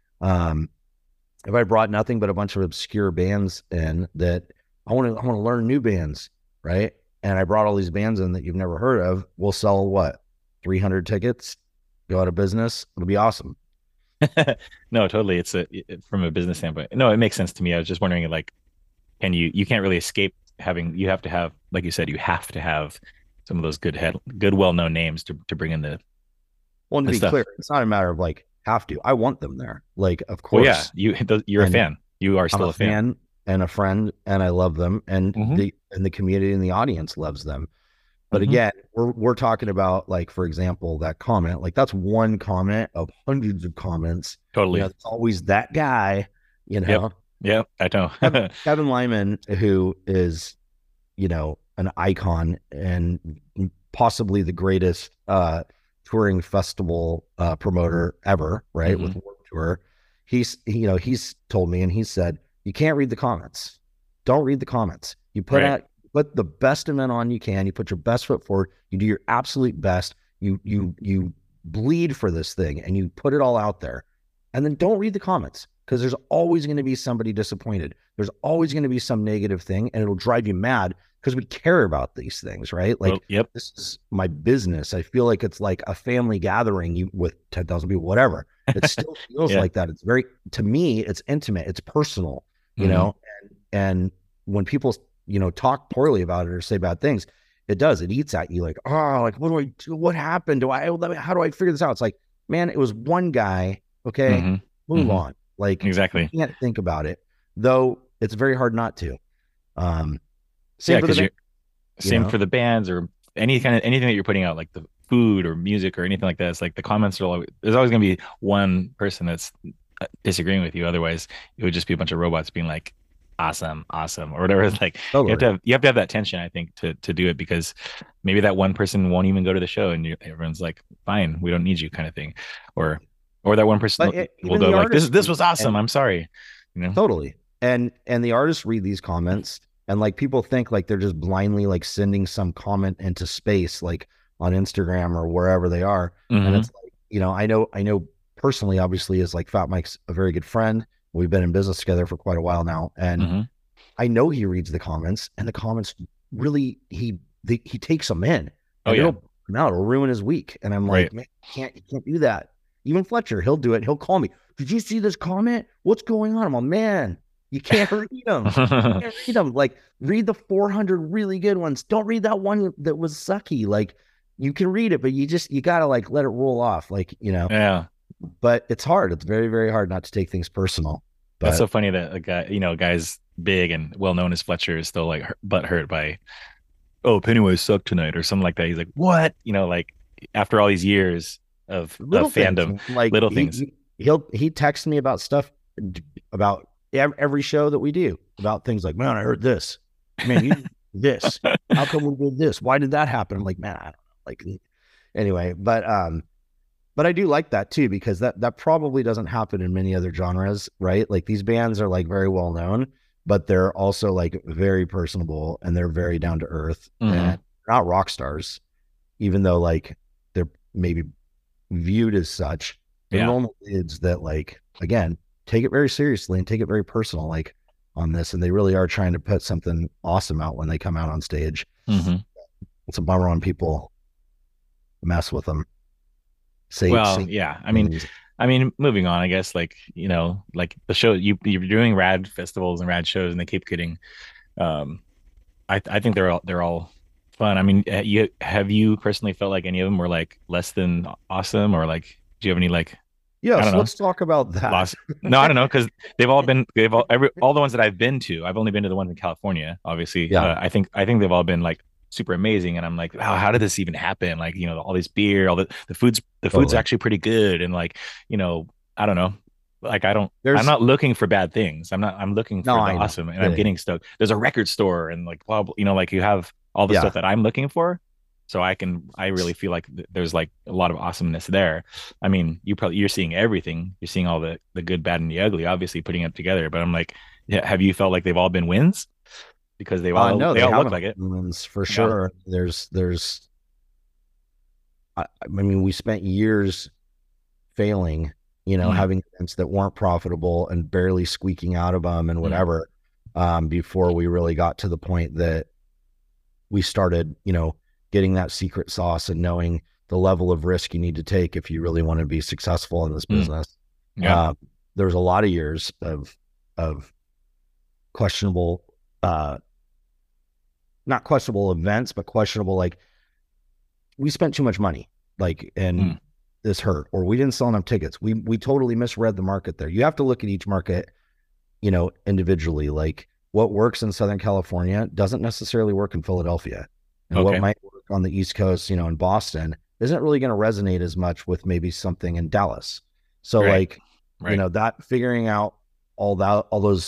If I brought nothing but a bunch of obscure bands in that I want to learn new bands, right? And I brought all these bands in that you've never heard of, we'll sell what, 300 tickets, go out of business. It'll be awesome. No, totally. From a business standpoint. No, it makes sense to me. I was just wondering, like, you can't really escape having. You have to have, like you said, you have to have some of those good well known names to bring in Well, and to the be stuff. clear, it's not a matter of like have to. I want them there. Like, of Well, yeah, course. you're a And fan. You are I'm still a a fan. fan and a friend, and I love them, and Hmm. the community and the audience loves them. But Hmm. again, we're talking about, like, for example, that comment. Like, that's one comment of hundreds of comments. Totally. It's always that guy. You Yep. know, Yep. I know. Kevin Lyman, who is, an icon and possibly the greatest touring festival promoter ever, right? Hmm. With Warped Tour. He's told me, and he said, you can't read the comments. Don't read the comments. You Right. put the best event on you can. You put your best foot forward. You do your absolute best. You bleed for this thing, and you put it all out there. And then don't read the comments, because there's always going to be somebody disappointed. There's always going to be some negative thing, and it'll drive you mad because we care about these things, right? Like, Well, yep. this is my business. I feel like it's like a family gathering with 10,000 people, whatever. It still feels Yeah. like that. It's to me, it's intimate, it's personal, Mhm. and when people, talk poorly about it or say bad things, it eats at you. Like, oh, like, what do I do? What happened? How do I figure this out? It's like, man, it was one guy. Okay. Hmm. Move Hmm. on. Like, Exactly. you can't think about it, though. It's very hard not to. Yeah, Same for because the you're you same know, for the bands or anything that you're putting out, like the food or music or anything like that. It's like the comments are always, there's always going to be one person that's disagreeing with you. Otherwise, it would just be a bunch of robots being like, awesome, awesome, or whatever. It's like totally. you have to have that tension, I think, to do it, because maybe that one person won't even go to the show, and everyone's like, fine, we don't need you, kind of thing, or that one person But will even go the like, artists this was awesome. and I'm sorry, you know. totally. And the artists read these comments, and like people think like they're just blindly like sending some comment into space, like on Instagram or wherever they are. And Hmm. it's like, I know personally, obviously, is like Fat Mike's a very good friend. We've been in business together for quite a while now. And Hmm. I know he reads the comments, and the comments really, he takes them in, Oh and yeah, it'll ruin his week. And I'm like, right. man, you can't do that. Even Fletcher, he'll do it. He'll call me. Did you see this comment? What's going on? I'm like, man, you can't read them. You can't read them. Like, read the 400 really good ones. Don't read that one that was sucky. Like, you can read it, but you gotta like let it roll off. Like, Yeah. but it's hard. It's very, very hard not to take things personal. That's But so funny that a guy, guys big and well known as Fletcher is still like butt hurt by, oh, Pennywise sucked tonight or something like that. He's like, what? Like after all these years of little things, fandom, man. Like little things. he texts me about stuff about every show that we do, about things like, man, I heard this, man, you did this, how come we did this, why did that happen? I'm like, man, I don't know. Like, anyway, but I do like that too, because that probably doesn't happen in many other genres, right? Like these bands are like very well known, but they're also like very personable and they're very down to earth and not rock stars, even though like they're maybe viewed as such. They're normal kids that, like, again, take it very seriously and take it very personal, like on this, and they really are trying to put something awesome out when they come out on stage. It's a bummer when people mess with them. Yeah. I mean, moving on, I guess, like, like the show you're doing rad festivals and rad shows, and they keep getting, I think they're all fun. I mean, have you personally felt like any of them were like less than awesome, or like, do you have any like, yes, I don't know, let's talk about that. lost? No, I don't know, because all the ones that I've been to, I've only been to the ones in California, obviously. Yeah. I think they've all been like super amazing, and I'm like, wow, how did this even happen? Like, all this beer, all the food's Totally. actually pretty good, and like, I don't know, like I'm not looking for bad things. I'm looking for No, the I know. awesome, and I'm getting stoked. There's a record store and like blah, blah, like you have all the stuff that I'm looking for. So I really feel like there's like a lot of awesomeness there. I mean, you're seeing everything. You're seeing all the good, bad, and the ugly, obviously putting it together. But I'm like, yeah, have you felt like they've all been wins? Because they all no, they they all look haven't like it. wins for sure. There's I mean, we spent years failing, having events that weren't profitable and barely squeaking out of them and whatever, before we really got to the point that we started, getting that secret sauce and knowing the level of risk you need to take if you really want to be successful in this business. There's a lot of years of questionable, not questionable events, but questionable, like, we spent too much money, like, and this hurt, or we didn't sell enough tickets. We totally misread the market there. You have to look at each market, individually. Like, what works in Southern California doesn't necessarily work in Philadelphia. And what might work on the East Coast, in Boston, isn't really going to resonate as much with maybe something in Dallas. So like, that figuring out all those,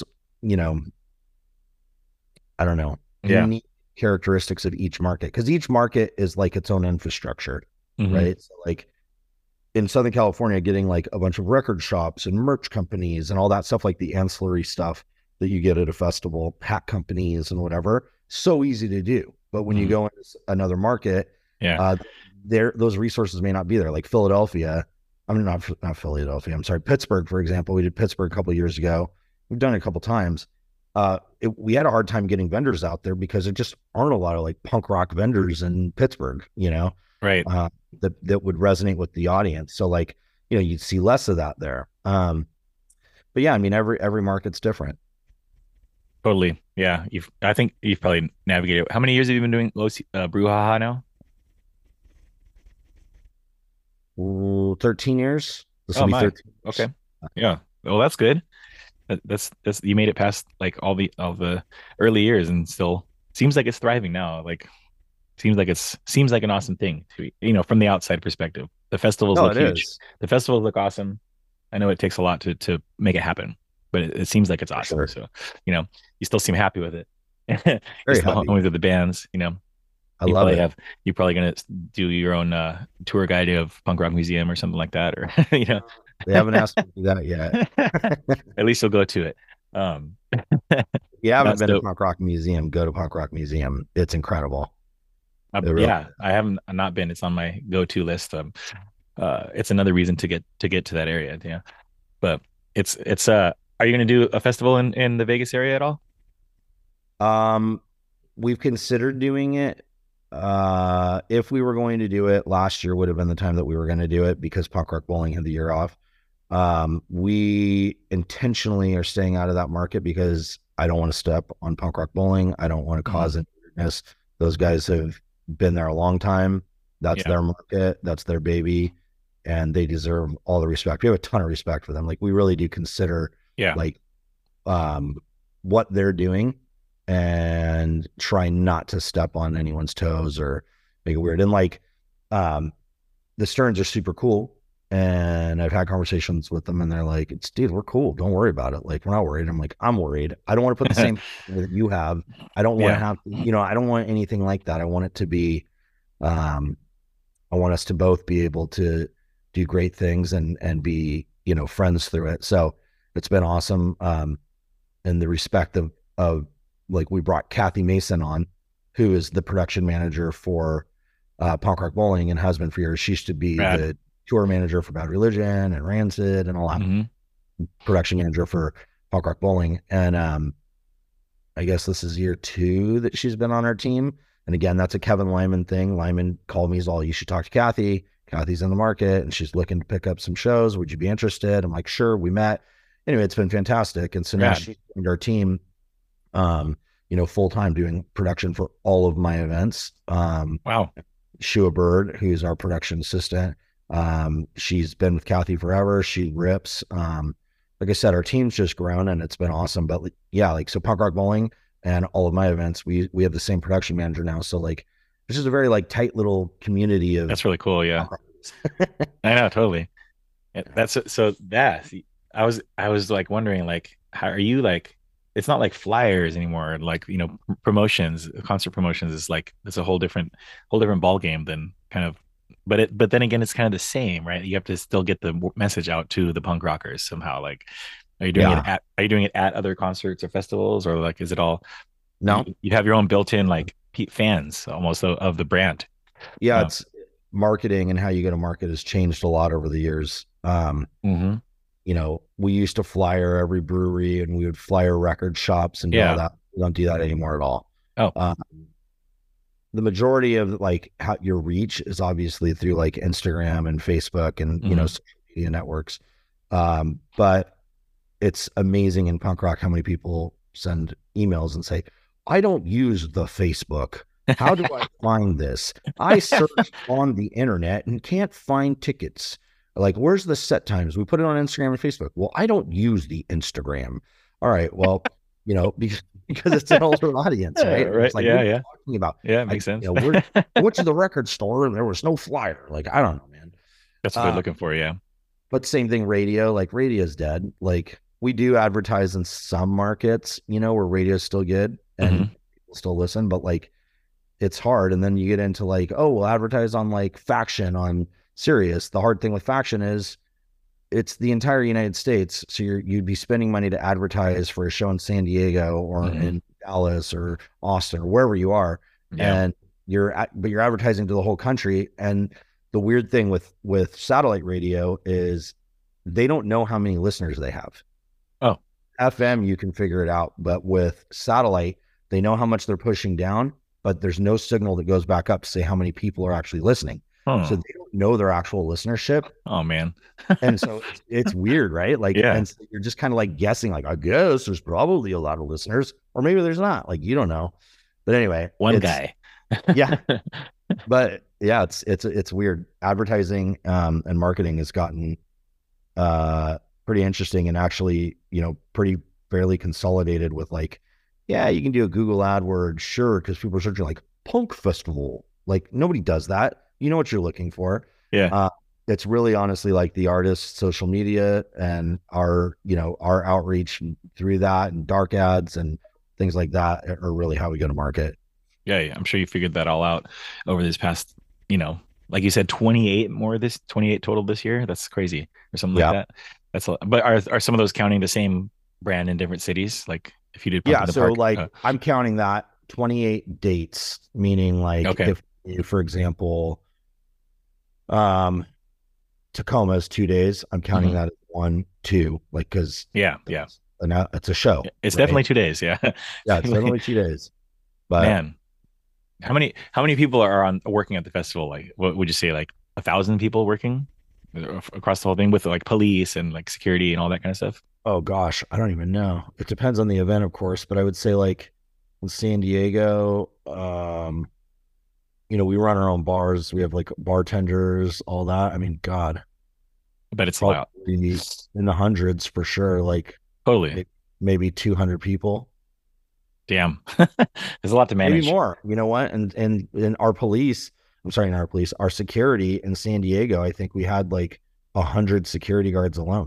I don't know, unique characteristics of each market, because each market is like its own infrastructure, right? So like in Southern California, getting like a bunch of record shops and merch companies and all that stuff, like the ancillary stuff that you get at a festival, hat companies and whatever, so easy to do. But when you go into another market, those resources may not be there. Like Philadelphia, I mean, not Philadelphia, I'm sorry, Pittsburgh, for example. We did Pittsburgh a couple of years ago. We've done it a couple of times. We had a hard time getting vendors out there because there just aren't a lot of like punk rock vendors in Pittsburgh, right. That would resonate with the audience. So like, you'd see less of that there. But yeah, I mean, every market's different. Totally. Yeah. I think you've probably navigated. How many years have you been doing Brouhaha now? 13 years. This will Oh be my. 13 years. Okay. Yeah. Well, that's good. That's you made it past like all the early years, and still seems like it's thriving now. Like seems like an awesome thing to, from the outside perspective. The festivals look huge. The festivals look awesome. I know it takes a lot to make it happen, but it seems like it's awesome. Sure. So, you still seem happy with it. You're still homies with the bands, I love it. You're probably going to do your own tour guide of Punk Rock Museum or something like that, or They haven't asked me to do that yet. At least you'll go to it. You haven't been to Punk Rock Museum, go to Punk Rock Museum. It's incredible. I haven't not been. It's on my go-to list. It's another reason to get to that area. Yeah, but it's are you going to do a festival in the Vegas area at all? We've considered doing it. If we were going to do it, last year would have been the time that we were going to do it, because Punk Rock Bowling had the year off. We intentionally are staying out of that market because I don't want to step on Punk Rock Bowling. I don't want to cause any weirdness. Those guys have been there a long time. That's their market. That's their baby. And they deserve all the respect. We have a ton of respect for them. Like, we really do consider like what they're doing and try not to step on anyone's toes or make it weird. And like, the Sterns are super cool. And I've had conversations with them and they're like, it's dude, we're cool. Don't worry about it. Like, we're not worried. I'm like, I'm worried. I don't want to put the same that you have. I don't want to have, I don't want anything like that. I want it to be, I want us to both be able to do great things and be, friends through it. So it's been awesome. In the respect of like, we brought Kathy Mason on, who is the production manager for Punk Rock Bowling and has been for years. She used to be the tour manager for Bad Religion and Rancid and all that. Production manager for Punk Rock Bowling. And I guess this is year 2 that she's been on our team. And again, that's a Kevin Lyman thing. Lyman called me, he's all, you should talk to Kathy. Kathy's in the market and she's looking to pick up some shows. Would you be interested? I'm like, sure. We met. Anyway, it's been fantastic. And so now she's joined our team, full time doing production for all of my events. Wow. Shua Bird, who's our production assistant. She's been with Kathy forever. She rips. Like I said, our team's just grown and it's been awesome. But so Punk Rock Bowling and all of my events, we have the same production manager now. So like, this is a very like tight little community of. That's really cool. Yeah. I know. Totally. I was like wondering, like, how are you, like, it's not like flyers anymore. Like, promotions, concert promotions is like, it's a whole different ball game than kind of, but then again, it's kind of the same, right? You have to still get the message out to the punk rockers somehow. Like, are you doing it at other concerts or festivals, or like, is it all, no, you have your own built-in, like, fans almost of the brand. Yeah. It's marketing and how you go to market has changed a lot over the years. We used to flyer every brewery and we would flyer record shops and do all that. We don't do that anymore at all. The majority of like how your reach is obviously through like Instagram and Facebook and, social media networks. But it's amazing in punk rock how many people send emails and say, I don't use the Facebook. How do I find this? I searched on the internet and can't find tickets. Like, where's the set times? We put it on Instagram and Facebook. Well, I don't use the Instagram. All right. Well, because it's an older audience, right? Right. It's like, what are you talking about? Yeah, makes sense. I went to the record store and there was no flyer. Like, I don't know, man. That's what they're looking for. Yeah. But same thing, radio. Like, radio's dead. Like, we do advertise in some markets, where radio's still good and people still listen, but like, it's hard. And then you get into like, oh, we'll advertise on like Faction on Sirius. The hard thing with Faction is it's the entire United States. So you'd be spending money to advertise for a show in San Diego or in Dallas or Austin or wherever you are. And you're advertising to the whole country. And the weird thing with satellite radio is they don't know how many listeners they have. Oh, FM, you can figure it out. But with satellite, they know how much they're pushing down, but there's no signal that goes back up to say how many people are actually listening. So they don't know their actual listenership. Oh man. And so it's weird, right? Like, and so you're just kind of like guessing, like, I guess there's probably a lot of listeners, or maybe there's not. Like, you don't know. But anyway, one guy. Yeah. But yeah, it's weird. Advertising and marketing has gotten pretty interesting and actually, pretty fairly consolidated with like, yeah, you can do a Google AdWords, sure, because people are searching like punk festival. Like, nobody does that. You know what you're looking for. Yeah. It's really honestly like the artist's social media and our outreach through that and dark ads and things like that are really how we go to market. Yeah. I'm sure you figured that all out over this past, like you said, 28 total this year. That's crazy, or something like that. That's but are some of those counting the same brand in different cities? Like if you did, so like I'm counting that 28 dates, meaning like if, for example, Tacoma is 2 days. I'm counting that as 1, 2, like, cause it's a show. It's definitely 2 days. Yeah. Yeah. It's definitely 2 days, but man, how many people are working at the festival? Like, what would you say? Like 1,000 people working across the whole thing with like police and like security and all that kind of stuff? Oh gosh, I don't even know. It depends on the event, of course, but I would say like in San Diego, we run our own bars. We have like bartenders, all that. I mean, God, I bet it's a lot. In the hundreds for sure. Like totally, maybe 200 people. Damn. There's a lot to manage. Maybe more. You know what? And our police, I'm sorry, not our police, our security in San Diego, I think we had like 100 security guards alone.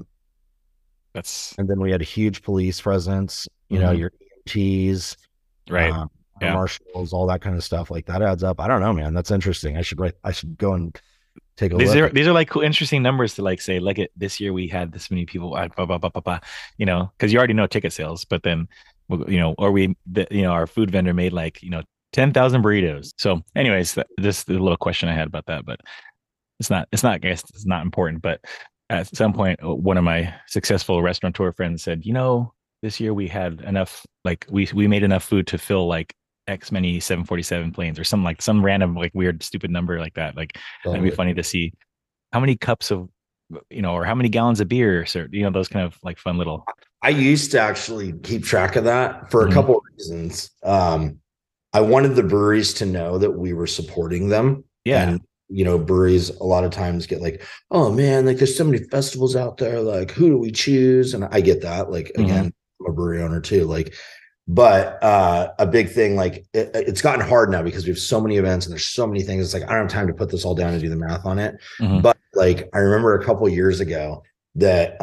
And then we had a huge police presence, you know, your EMTs, right. Marshals, all that kind of stuff. Like that adds up. I don't know, man. That's interesting. I should go and take a look. These are like cool, interesting numbers to like say, look at this year we had this many people, blah, blah, blah, blah, blah, you know, because you already know ticket sales, but then, you know, or our food vendor made like, you know, 10,000 burritos. So anyways, just a little question I had about that, but I guess it's not important. But at some point, one of my successful restaurateur friends said, you know, this year we had enough, like we made enough food to fill like X many 747 planes or some random like weird stupid number like that. Like it'd be funny to see how many cups of, you know, or how many gallons of beer, or, you know, those kind of like fun little. I used to actually keep track of that for a couple of reasons. I wanted the breweries to know that we were supporting them. Yeah. And, you know, breweries a lot of times get like, oh man, like there's so many festivals out there. Like, who do we choose? And I get that. Like, again, I'm a brewery owner too. Like, but a big thing, like it's gotten hard now because we have so many events and there's so many things. It's like, I don't have time to put this all down and do the math on it. But like, I remember a couple of years ago that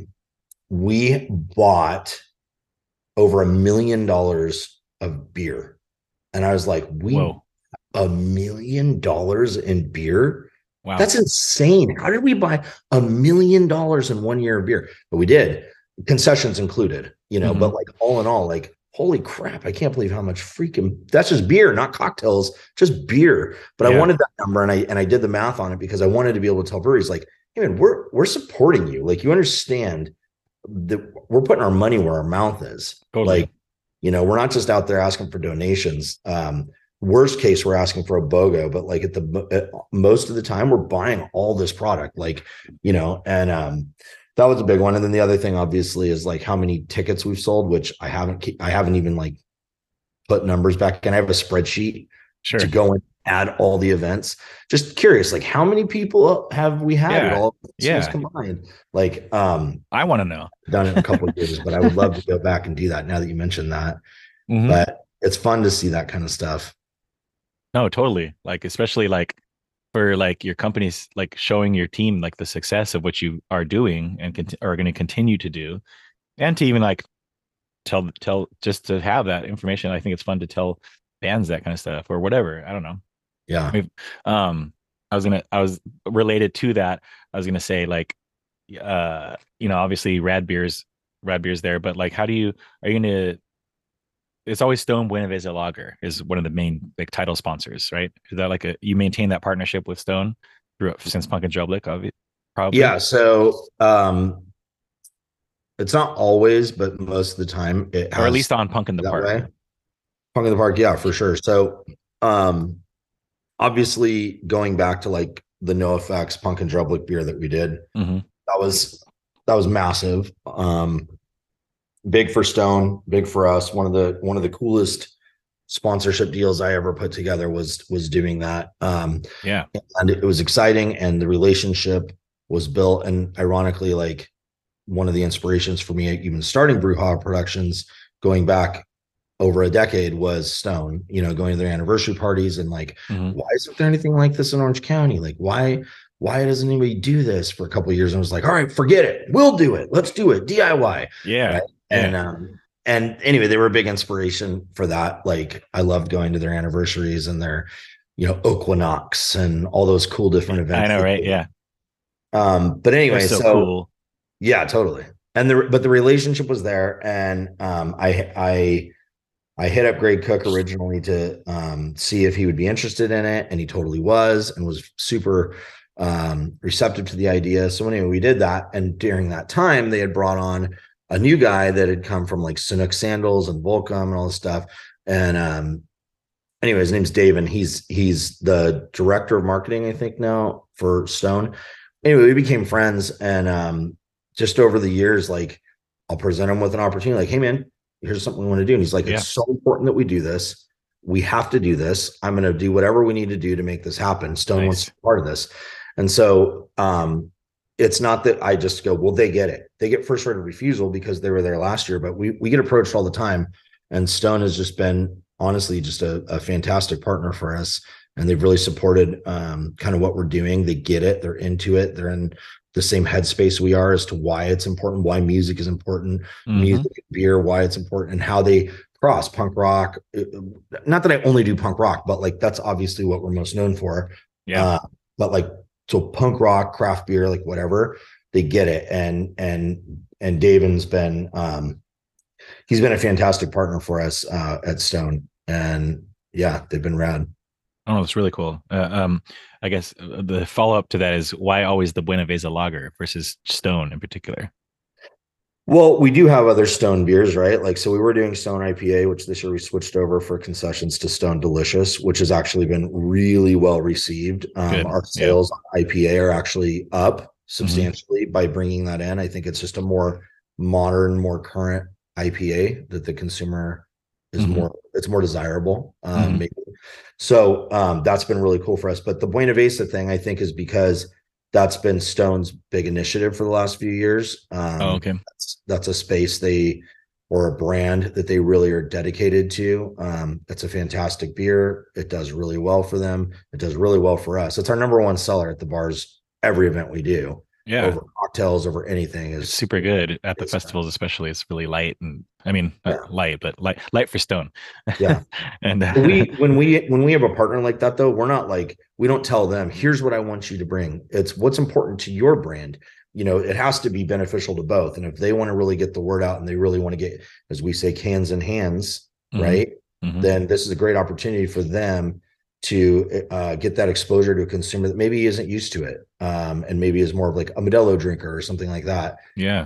we bought over $1 million of beer. And I was like, $1 million in beer? Wow. That's insane. How did we buy $1 million in 1 year of beer? But we did, concessions included, you know, but like all in all, like, holy crap, I can't believe how much that's just beer, not cocktails, just beer. But I wanted that number, and I did the math on it because I wanted to be able to tell breweries like, hey man, we're supporting you. Like, you understand that we're putting our money where our mouth is. Totally. Like, you know, we're not just out there asking for donations. Worst case, we're asking for a BOGO, but like at most of the time, we're buying all this product, like, you know, and that was a big one. And then the other thing, obviously, is like how many tickets we've sold, which I haven't even like put numbers back. And I have a spreadsheet to go and add all the events. Just curious, like how many people have we had at all combined? Like, I want to know. Done it in a couple of years, but I would love to go back and do that now that you mentioned that. But it's fun to see that kind of stuff. No, totally. Like, especially like for like your companies, like showing your team like the success of what you are doing and are going to continue to do, and to even like tell just to have that information. I think it's fun to tell bands that kind of stuff or whatever. I don't know. Yeah. I was related to that. I was gonna say like, you know, obviously Rad Beer's there, but like, are you gonna? It's always Stone Buena Vista Lager is one of the main like title sponsors, right? Is that like you maintain that partnership with Stone since Punk and Drublic, probably? Yeah. So it's not always, but most of the time it has, or at least on Punk in the Park. Way. Punk in the Park, yeah, for sure. So obviously going back to like the NoFX Punk and Drublic beer that we did, that was massive. Big for Stone, big for us. One of the coolest sponsorship deals I ever put together was doing that. And it was exciting, and the relationship was built. And ironically, like one of the inspirations for me even starting Brewhog Productions going back over a decade was Stone, you know, going to their anniversary parties and like, why isn't there anything like this in Orange County? Like, why doesn't anybody do this for a couple of years? And I was like, all right, forget it. We'll do it. Let's do it. DIY. Yeah. Right? And anyway, they were a big inspiration for that. Like, I loved going to their anniversaries and their, you know, Equinox and all those cool different events. I know, right? Yeah. But anyway, so cool. Yeah, totally. And the relationship was there. And I hit up Greg Cook originally to see if he would be interested in it. And he totally was, and was super receptive to the idea. So anyway, we did that. And during that time, they had brought on a new guy that had come from like Sanuk Sandals and Volcom and all this stuff. And anyway, his name's Dave, and he's the director of marketing, I think, now for Stone. Anyway, we became friends, and just over the years, like, I'll present him with an opportunity, like, hey man, here's something we want to do. And he's like, it's so important that we do this. We have to do this. I'm going to do whatever we need to do to make this happen. Stone wants to be part of this. And so it's not that I just go, well, they get it. They get first right of refusal because they were there last year, but we get approached all the time. And Stone has just been honestly just a fantastic partner for us. And they've really supported kind of what we're doing. They get it. They're into it. They're in the same headspace we are as to why it's important, why music is important, music, beer, why it's important, and how they cross punk rock. Not that I only do punk rock, but like that's obviously what we're most known for. Yeah. But like, so punk rock, craft beer, like whatever, they get it. And Davin's been he's been a fantastic partner for us at Stone. And yeah, they've been rad. Oh, that's really cool. I guess the follow up to that is why always the Buena Vesa Lager versus Stone in particular? Well, we do have other Stone beers, right? Like, so we were doing Stone IPA, which this year we switched over for concessions to Stone Delicious, which has actually been really well received. Our sales on IPA are actually up substantially by bringing that in. I think it's just a more modern, more current IPA that the consumer is it's more desirable. Maybe. So that's been really cool for us. But the Buena Vesa thing, I think, is because that's been Stone's big initiative for the last few years. Okay. That's a space or a brand that they really are dedicated to. It's a fantastic beer. It does really well for them. It does really well for us. It's our number one seller at the bars, every event we do. Yeah. Over cocktails, over anything is it's super good at the festivals, especially. It's really light, and I mean, not light, but light for Stone. Yeah. And when we have a partner like that, though, we're not like, we don't tell them, here's what I want you to bring. It's what's important to your brand. You know, it has to be beneficial to both. And if they want to really get the word out and they really want to get, as we say, cans in hands, right? Then this is a great opportunity for them to get that exposure to a consumer that maybe isn't used to it, and maybe is more of like a Modelo drinker or something like that. Yeah.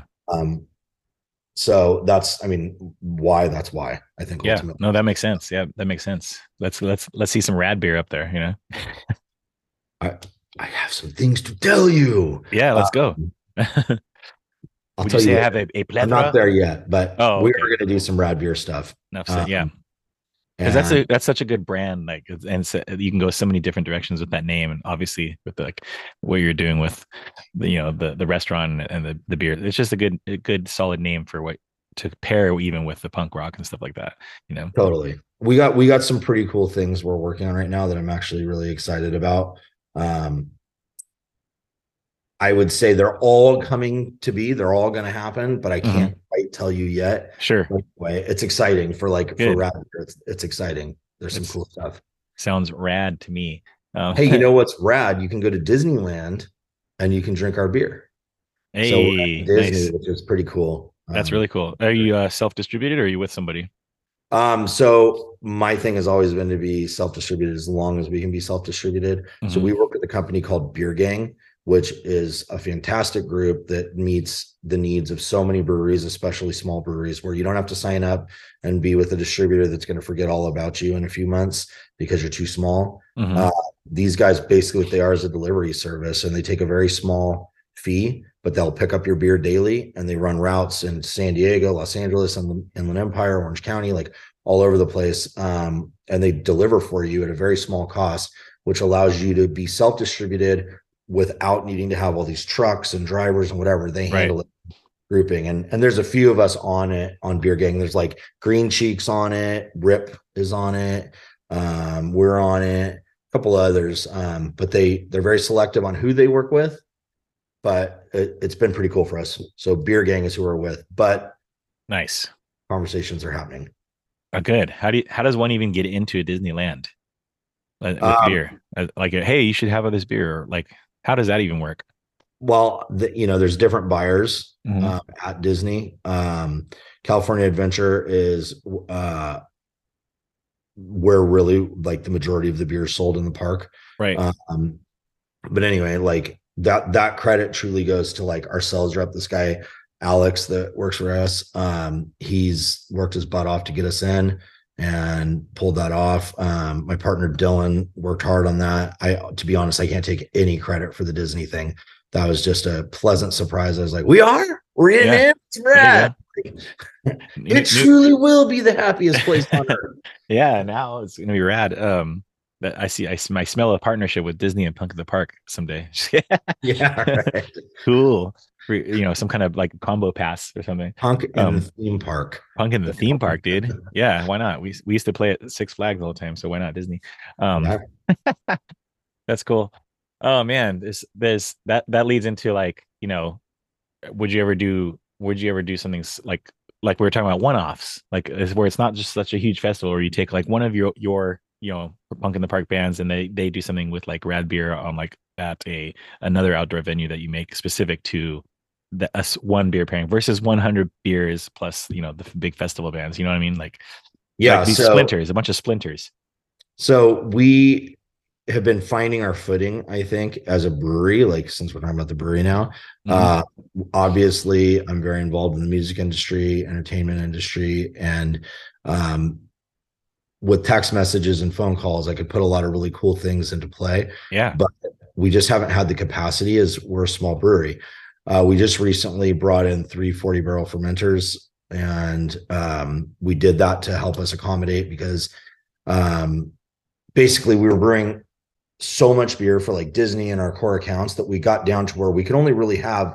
So that's I think. Yeah. No, that makes sense. Yeah, that makes sense. Let's see some rad beer up there. You know. I have some things to tell you. Yeah, let's go. I'll tell you. I have a plethora? I'm not there yet, but okay. we're going to do some rad beer stuff. Yeah. Because that's such a good brand, like, and so you can go so many different directions with that name, and obviously with like what you're doing with the restaurant and the beer, it's just a good solid name for what to pair even with the punk rock and stuff like that. Totally. We got some pretty cool things we're working on right now that I'm actually really excited about. I would say they're all going to happen, but I can't quite tell you yet. Sure. Anyway, it's exciting for rad beer. It's exciting. There's some cool stuff. Sounds rad to me. Hey, you know what's rad? You can go to Disneyland and you can drink our beer. Hey, so Disney, which is pretty cool. That's really cool. Are you self-distributed or are you with somebody? So my thing has always been to be self-distributed as long as we can be self-distributed. So we work with a company called Beer Gang, which is a fantastic group that meets the needs of so many breweries, especially small breweries, where you don't have to sign up and be with a distributor that's going to forget all about you in a few months because you're too small. These guys, basically what they are is a delivery service, and they take a very small fee, but they'll pick up your beer daily, and they run routes in San Diego, Los Angeles, and Inland Empire, Orange County, like all over the place. And they deliver for you at a very small cost, which allows you to be self-distributed without needing to have all these trucks and drivers and whatever. They handle it grouping. And there's a few of us on it on Beer Gang. There's like Green Cheeks on it. Rip is on it. We're on it, a couple others. But they're very selective on who they work with, but it's been pretty cool for us. So Beer Gang is who we're with, but nice conversations are happening. Good. How does one even get into a Disneyland with beer? Like, hey, you should have this beer. Or like, how does that even work? Well, there's different buyers at Disney. California Adventure is where really like the majority of the beer is sold in the park. Right. But anyway, like that credit truly goes to like our sales rep, this guy, Alex, that works for us. He's worked his butt off to get us in and pulled that off. My partner Dylan worked hard on that. To be honest, I can't take any credit for the Disney thing. That was just a pleasant surprise. I was like, we're in it. It's rad. It truly will be the happiest place on earth. Yeah, now it's gonna be rad. That I smell a partnership with Disney and Punk in the Park someday. Yeah, right. Cool. Some kind of like combo pass or something. Punk in the Um, theme park. Punk in the theme park, dude. Yeah, why not? We used to play at Six Flags all the time, so why not Disney? Um, Yeah. that's cool. Oh man, this that leads into like, would you ever do something like we were talking about one-offs, like where it's not just such a huge festival, where you take like one of your Punk in the Park bands, and they do something with like rad beer on like at another outdoor venue that you make specific to the us one beer pairing versus 100 beers plus the big festival bands, you know what I mean, like Yeah. these splinters, a bunch of splinters. So we have been finding our footing, I think, as a brewery, like since we're talking about the brewery now. Hmm. Uh, Obviously, I'm very involved in the music industry, entertainment industry, and um, with text messages and phone calls, I could put a lot of really cool things into play, Yeah. but we just haven't had the capacity as we're a small brewery. We just recently brought in 340 barrel fermenters, and we did that to help us accommodate because um, basically we were brewing so much beer for like Disney and our core accounts that we got down to where we could only really have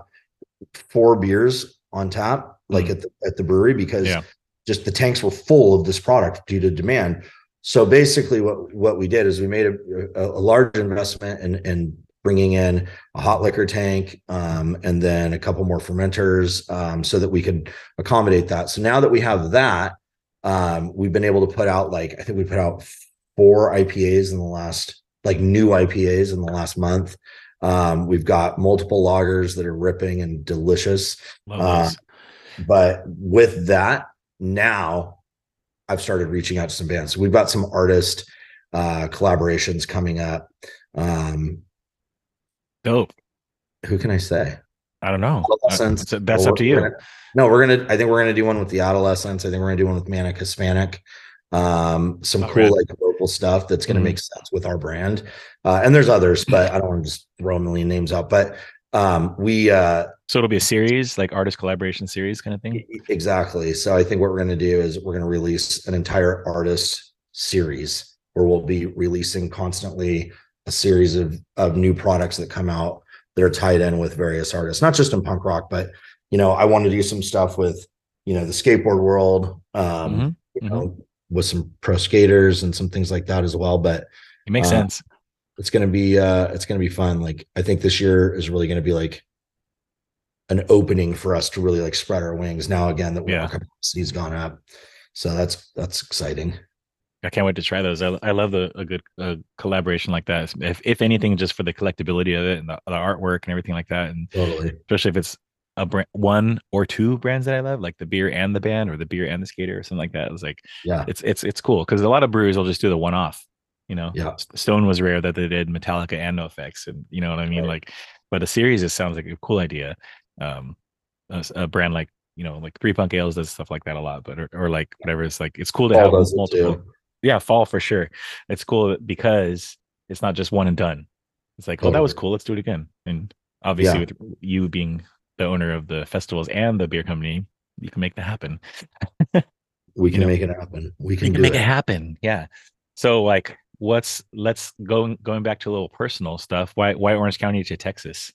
4 beers on tap, like Mm. at the brewery, because Yeah. just the tanks were full of this product due to demand. So basically, what we did is we made a large investment in bringing in a hot liquor tank, and then a couple more fermenters, so that we could accommodate that. So now that we have that, we've been able to put out, like, I think we put out 4 IPAs in the last, like, new IPAs in the last month. We've got multiple lagers that are ripping and delicious. Love Uh, those. but with that, now I've started reaching out to some bands. So we've got some artist collaborations coming up. Um, Dope. who can I say? I don't know. Adolescents. That's up to you. No, I think we're gonna do one with the Adolescents. I think we're gonna do one with Manic Hispanic. Some Oh, cool rad. like local stuff that's gonna Hmm. make sense with our brand. And there's others, but I don't want to just throw a million names out. But we So it'll be a series, like artist collaboration series kind of thing. exactly. So I think what we're gonna do is we're gonna release an entire artist series where we'll be releasing constantly a series of new products that come out that are tied in with various artists, not just in punk rock, but I want to do some stuff with the skateboard world, Hmm. you Hmm. know, with some pro skaters and some things like that as well. But It makes uh, sense. it's gonna be fun. Like, I think this year is really gonna be like an opening for us to really like spread our wings now again that our Yeah. capacity's gone up. So that's exciting. I can't wait to try those. I love a good collaboration like that. If anything, just for the collectability of it and the artwork and everything like that, and Totally. especially if it's a brand, one or two brands that I love, like the beer and the band, or the beer and the skater, or something like that. It's like Yeah. it's cool because a lot of breweries will just do the one off. Yeah. Stone was rare that they did Metallica and NoFX, and you know what I mean. Right. Like, but a series, it sounds like a cool idea. Um, a brand like like Three Punk Ales does stuff like that a lot, but or like whatever. It's like it's cool to Paul have does it multiple. too. Yeah, fall for sure. It's cool because it's not just one and done. It's like, oh, that was Totally. cool. Let's do it again. And obviously, Yeah. with you being the owner of the festivals and the beer company, you can make that happen. We You can know, make it happen. We you can can do make it it. happen. Yeah. So like, let's going back to a little personal stuff. Why Orange County to Texas?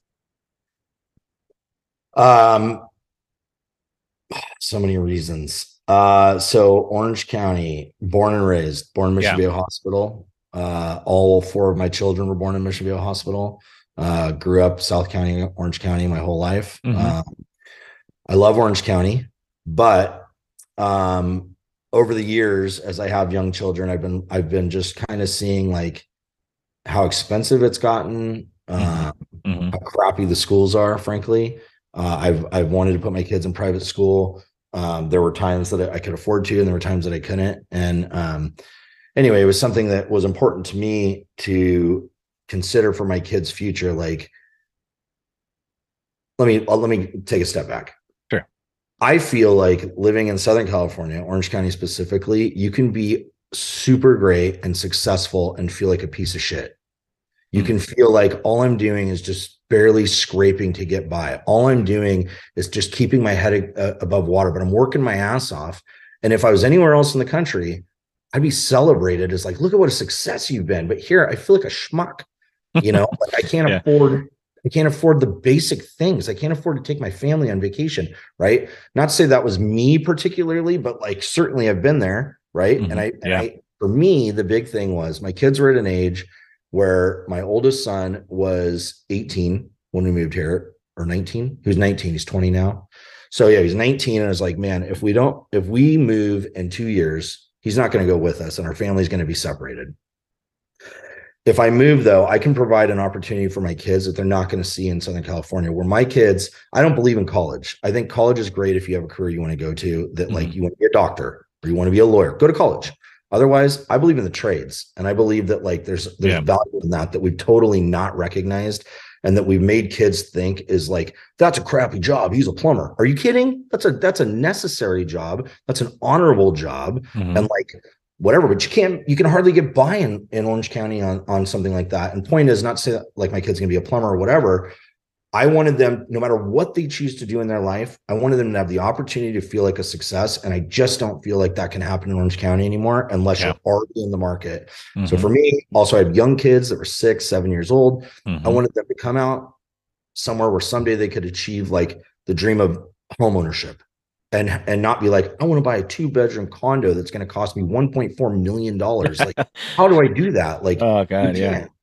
Um, so many reasons. So Orange County, born and raised, born in Mission Yeah. Viejo Hospital. All 4 of my children were born in Mission Viejo Hospital. Grew up South County, Orange County my whole life. Hmm. I love Orange County, but over the years, as I have young children, I've been just kind of seeing like how expensive it's gotten, Hmm. Hmm. how crappy the schools are, frankly. I've wanted to put my kids in private school. There were times that I could afford to, and there were times that I couldn't. And anyway, it was something that was important to me to consider for my kids' future. Like, let me take a step back. Sure. I feel like living in Southern California, Orange County specifically, you can be super great and successful and feel like a piece of shit. You Mm. can feel like all I'm doing is just barely scraping to get by. All I'm doing is just keeping my head above water, but I'm working my ass off. And if I was anywhere else in the country, I'd be celebrated as like, look at what a success you've been. But here I feel like a schmuck, like Yeah. I can't afford the basic things. I can't afford to take my family on vacation, right? Not to say that was me particularly, but like certainly I've been there, right? Hmm. Yeah. For me, the big thing was my kids were at an age where my oldest son was 18 when we moved here, or 19. He was 19, he's 20 now. So yeah, he's 19. And I was like, man, if we move in 2 years, he's not going to go with us and our family's going to be separated. If I move though, I can provide an opportunity for my kids that they're not going to see in Southern California, where my kids, I don't believe in college. I think college is great if you have a career you want to go to, that like you want to be a doctor or you want to be a lawyer, go to college. Otherwise, I believe in the trades. And I believe that like there's value in that we've totally not recognized, and that we've made kids think is like, that's a crappy job. He's a plumber. Are you kidding? That's a necessary job. That's an honorable job. And like, whatever, but you can hardly get by in Orange County on something like that. And point is not to say that like my kid's gonna be a plumber or whatever. I wanted them, no matter what they choose to do in their life, I wanted them to have the opportunity to feel like a success. And I just don't feel like that can happen in Orange County anymore unless you're already in the market. So for me, also, I have young kids that were 6, 7 years old. I wanted them to come out somewhere where someday they could achieve like the dream of home ownership, and not be like, I want to buy a 2-bedroom condo that's going to cost me $1.4 million. Like, how do I do that? Like, Oh God, you yeah. can't,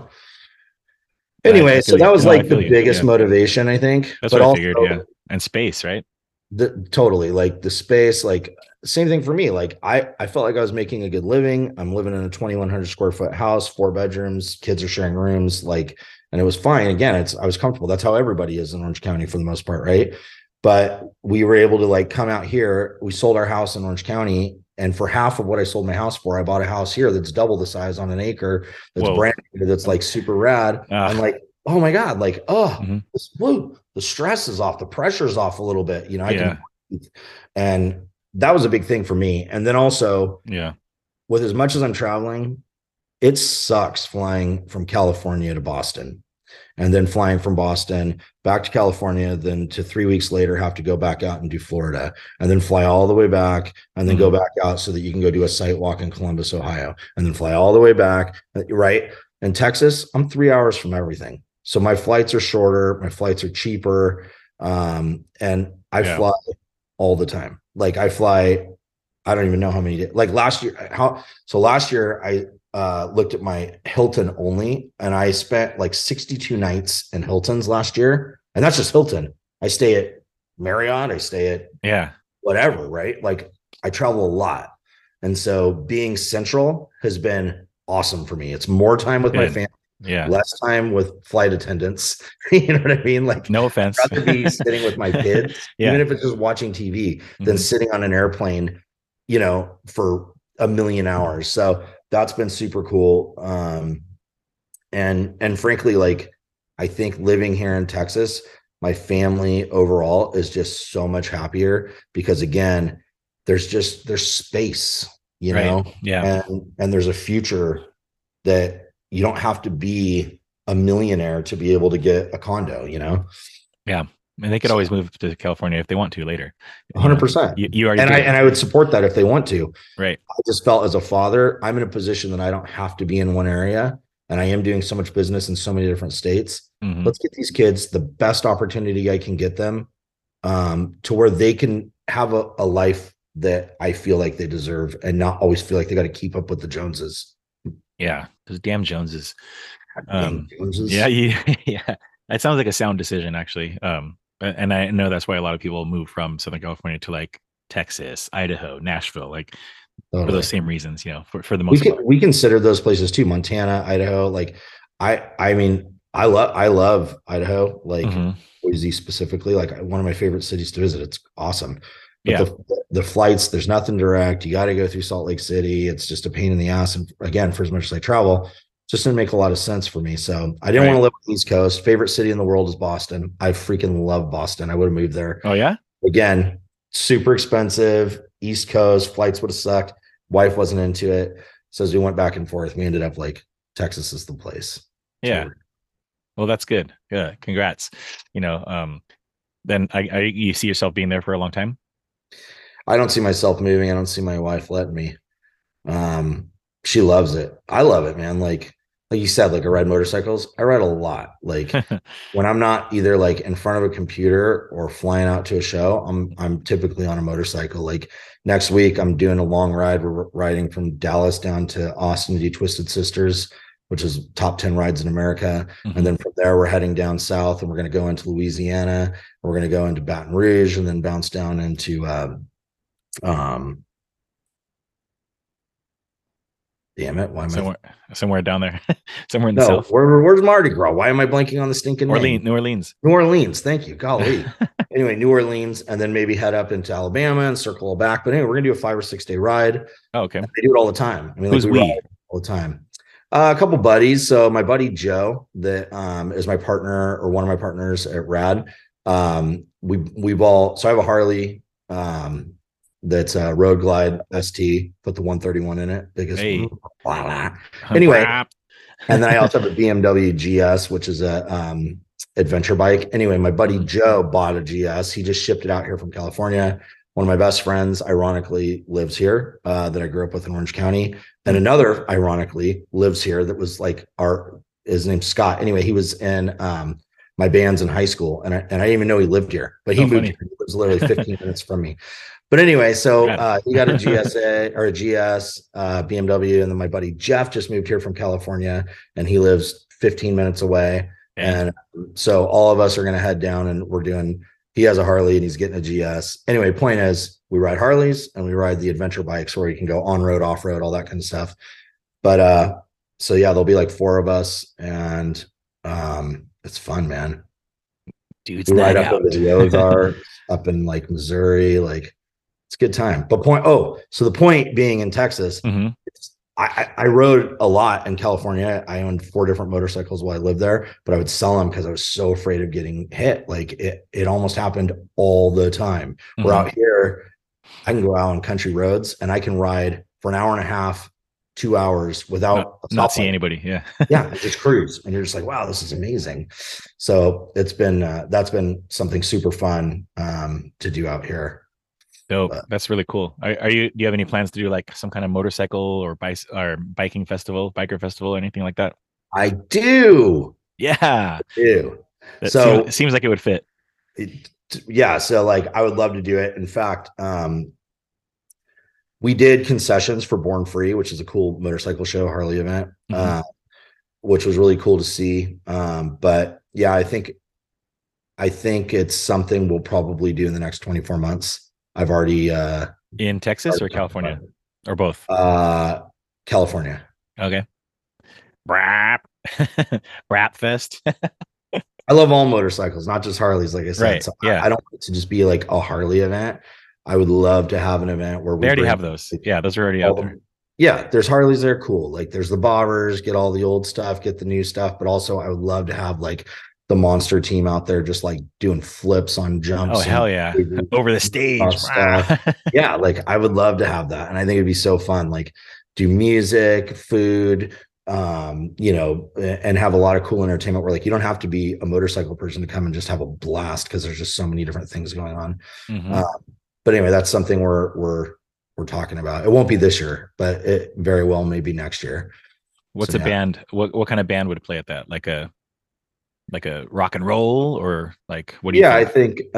Anyway, so that was like the biggest motivation, I think. That's but what I also, figured. Yeah. And space, right? Totally like the space, like same thing for me. Like I felt like I was making a good living. I'm living in a 2,100 square foot house, 4 bedrooms, kids are sharing rooms, like, and it was fine. Again, I was comfortable. That's how everybody is in Orange County for the most part, right? But we were able to like come out here. We sold our house in Orange County, and for half of what I sold my house for, I bought a house here that's double the size on an acre, that's brand new, that's like super rad. And like, oh my God, like, the stress is off, the pressure's off a little bit, I can breathe. And that was a big thing for me. And then also, with as much as I'm traveling, it sucks flying from California to Boston, and then flying from Boston back to California, then to 3 weeks later have to go back out and do Florida, and then fly all the way back, and then go back out so that you can go do a site walk in Columbus, Ohio, and then fly all the way back, right? In Texas, I'm 3 hours from everything. So my flights are shorter, my flights are cheaper, and I fly all the time. Like I don't even know how many days. Like last year, last year I looked at my Hilton only, and I spent like 62 nights in Hiltons last year. And that's just Hilton. I stay at Marriott, I stay at whatever, right? Like I travel a lot. And so being central has been awesome for me. It's more time with my family, less time with flight attendants. You know what I mean? Like, no offense. I'd rather be sitting with my kids, even if it's just watching TV, than sitting on an airplane, for a million hours. So that's been super cool. And frankly, like, I think living here in Texas, my family overall is just so much happier because again, there's space, Yeah. and there's a future that you don't have to be a millionaire to be able to get a condo, Yeah. And they could always move to California if they want to later. 100%. You already and I would support that if they want to. Right. I just felt as a father, I'm in a position that I don't have to be in one area, and I am doing so much business in so many different states. Let's get these kids the best opportunity I can get them, to where they can have a life that I feel like they deserve, and not always feel like they got to keep up with the Joneses. Yeah, those damn Joneses. Joneses. Yeah, yeah. That sounds like a sound decision, actually. And I know that's why a lot of people move from Southern California to like Texas, Idaho, Nashville, like for those same reasons, for the most part. We consider those places too, Montana, Idaho. Like I mean, I love Idaho, like Boise specifically, like one of my favorite cities to visit. It's awesome. But the flights, there's nothing direct. You got to go through Salt Lake City. It's just a pain in the ass. And again, for as much as I travel, just didn't make a lot of sense for me. So I didn't want to live on the East Coast. Favorite city in the world is Boston. I freaking love Boston. I would have moved there. Oh yeah. Again, super expensive. East Coast flights would have sucked. Wife wasn't into it. So as we went back and forth, we ended up like Texas is the place. Yeah. Well, that's good. Yeah. Congrats. Then you see yourself being there for a long time? I don't see myself moving. I don't see my wife letting me. She loves it. I love it, man. Like you said, like I ride motorcycles. I ride a lot. Like when I'm not either like in front of a computer or flying out to a show, I'm typically on a motorcycle. Like next week, I'm doing a long ride. We're riding from Dallas down to Austin to do Twisted Sisters, which is top 10 rides in America. And Hmm. then from there, we're heading down south and we're going to go into Louisiana. We're going to go into Baton Rouge and then bounce down into um damn it, why am I Somewhere, somewhere down there, somewhere in the no, south. where's Mardi Gras? Why am I blanking on the stinking Orleans, name? New Orleans. New Orleans. Thank you. Golly. Anyway, New Orleans, and then maybe head up into Alabama and circle back. But anyway, we're gonna do a 5 or 6 day ride. Oh, okay. I do it all the time. I mean, like Who's we ride we? all the time. A couple buddies. So my buddy Joe, that is my partner or one of my partners at Rad. We've all so I have a Harley that's a Road Glide ST. Put the 131 in it. Biggest. Hey, Blah, blah. Anyway, brap. and then I also have a BMW GS, which is a adventure bike. Anyway, my buddy Joe bought a GS. He just shipped it out here from California. One of my best friends, ironically, lives here that I grew up with in Orange County. And another, ironically, lives here that was like his name's Scott. Anyway, he was in my bands in high school. And I didn't even know he lived here, but he Oh, moved funny. here. He lives literally 15 minutes from me. But anyway, so Rad. he got a GSA or a GS BMW, and then my buddy Jeff just moved here from California, and he lives 15 minutes away. Yeah. And so all of us are going to head down, and we're doing. He has a Harley, and he's getting a GS. Anyway, point is, we ride Harleys and we ride the adventure bikes where you can go on road, off road, all that kind of stuff. But so yeah, there'll be like 4 of us, and it's fun, man. Dude's We ride night up out. into the Ozarks, up in like Missouri, like it's a good time. But so the point being in Texas, Hmm. I rode a lot in California. I owned 4 different motorcycles while I lived there, but I would sell them because I was so afraid of getting hit. Like it almost happened all the time. We're Hmm. out here, I can go out on country roads and I can ride for an hour and a half, 2 hours Not, without a not see stoplight. anybody. Yeah. Yeah, just cruise, and you're just like, wow, this is amazing. So it's been that's been something super fun to do out here. Dope. But That's really cool. Are you? Do you have any plans to do like some kind of motorcycle or bike or biking festival, biker festival, or anything like that? I do, Yeah, do. that So seems like it would fit. it, yeah, so like I would love to do it. In fact, we did concessions for Born Free, which is a cool motorcycle show, Harley event, Hmm. which was really cool to see. But yeah, I think it's something we'll probably do in the next 24 months. I've In Texas already or talked about California it. or both? California. Okay. Brap. Brap fest. I love all motorcycles, not just Harleys, like I said. Right. So Yeah. I don't want it to just be like a Harley event. I would love to have an event where They we already bring have those. like, Yeah, those are already all out there. the yeah, there's Harleys that are cool. Like there's the bobbers, get all the old stuff, get the new stuff. But also I would love to have like the monster team out there just like doing flips on Oh jumps hell and yeah. Over the stage. stuff. Yeah, like I would love to have that. And I think it'd be so fun. Like do music, food, and have a lot of cool entertainment where like you don't have to be a motorcycle person to come and just have a blast because there's just so many different things going on. Hmm. Uh, but anyway, that's something we're talking about. It won't be this year, but it very well may be next year. What's So a yeah, band? What kind of band would play at that? Like a rock and roll or like what do you yeah, think?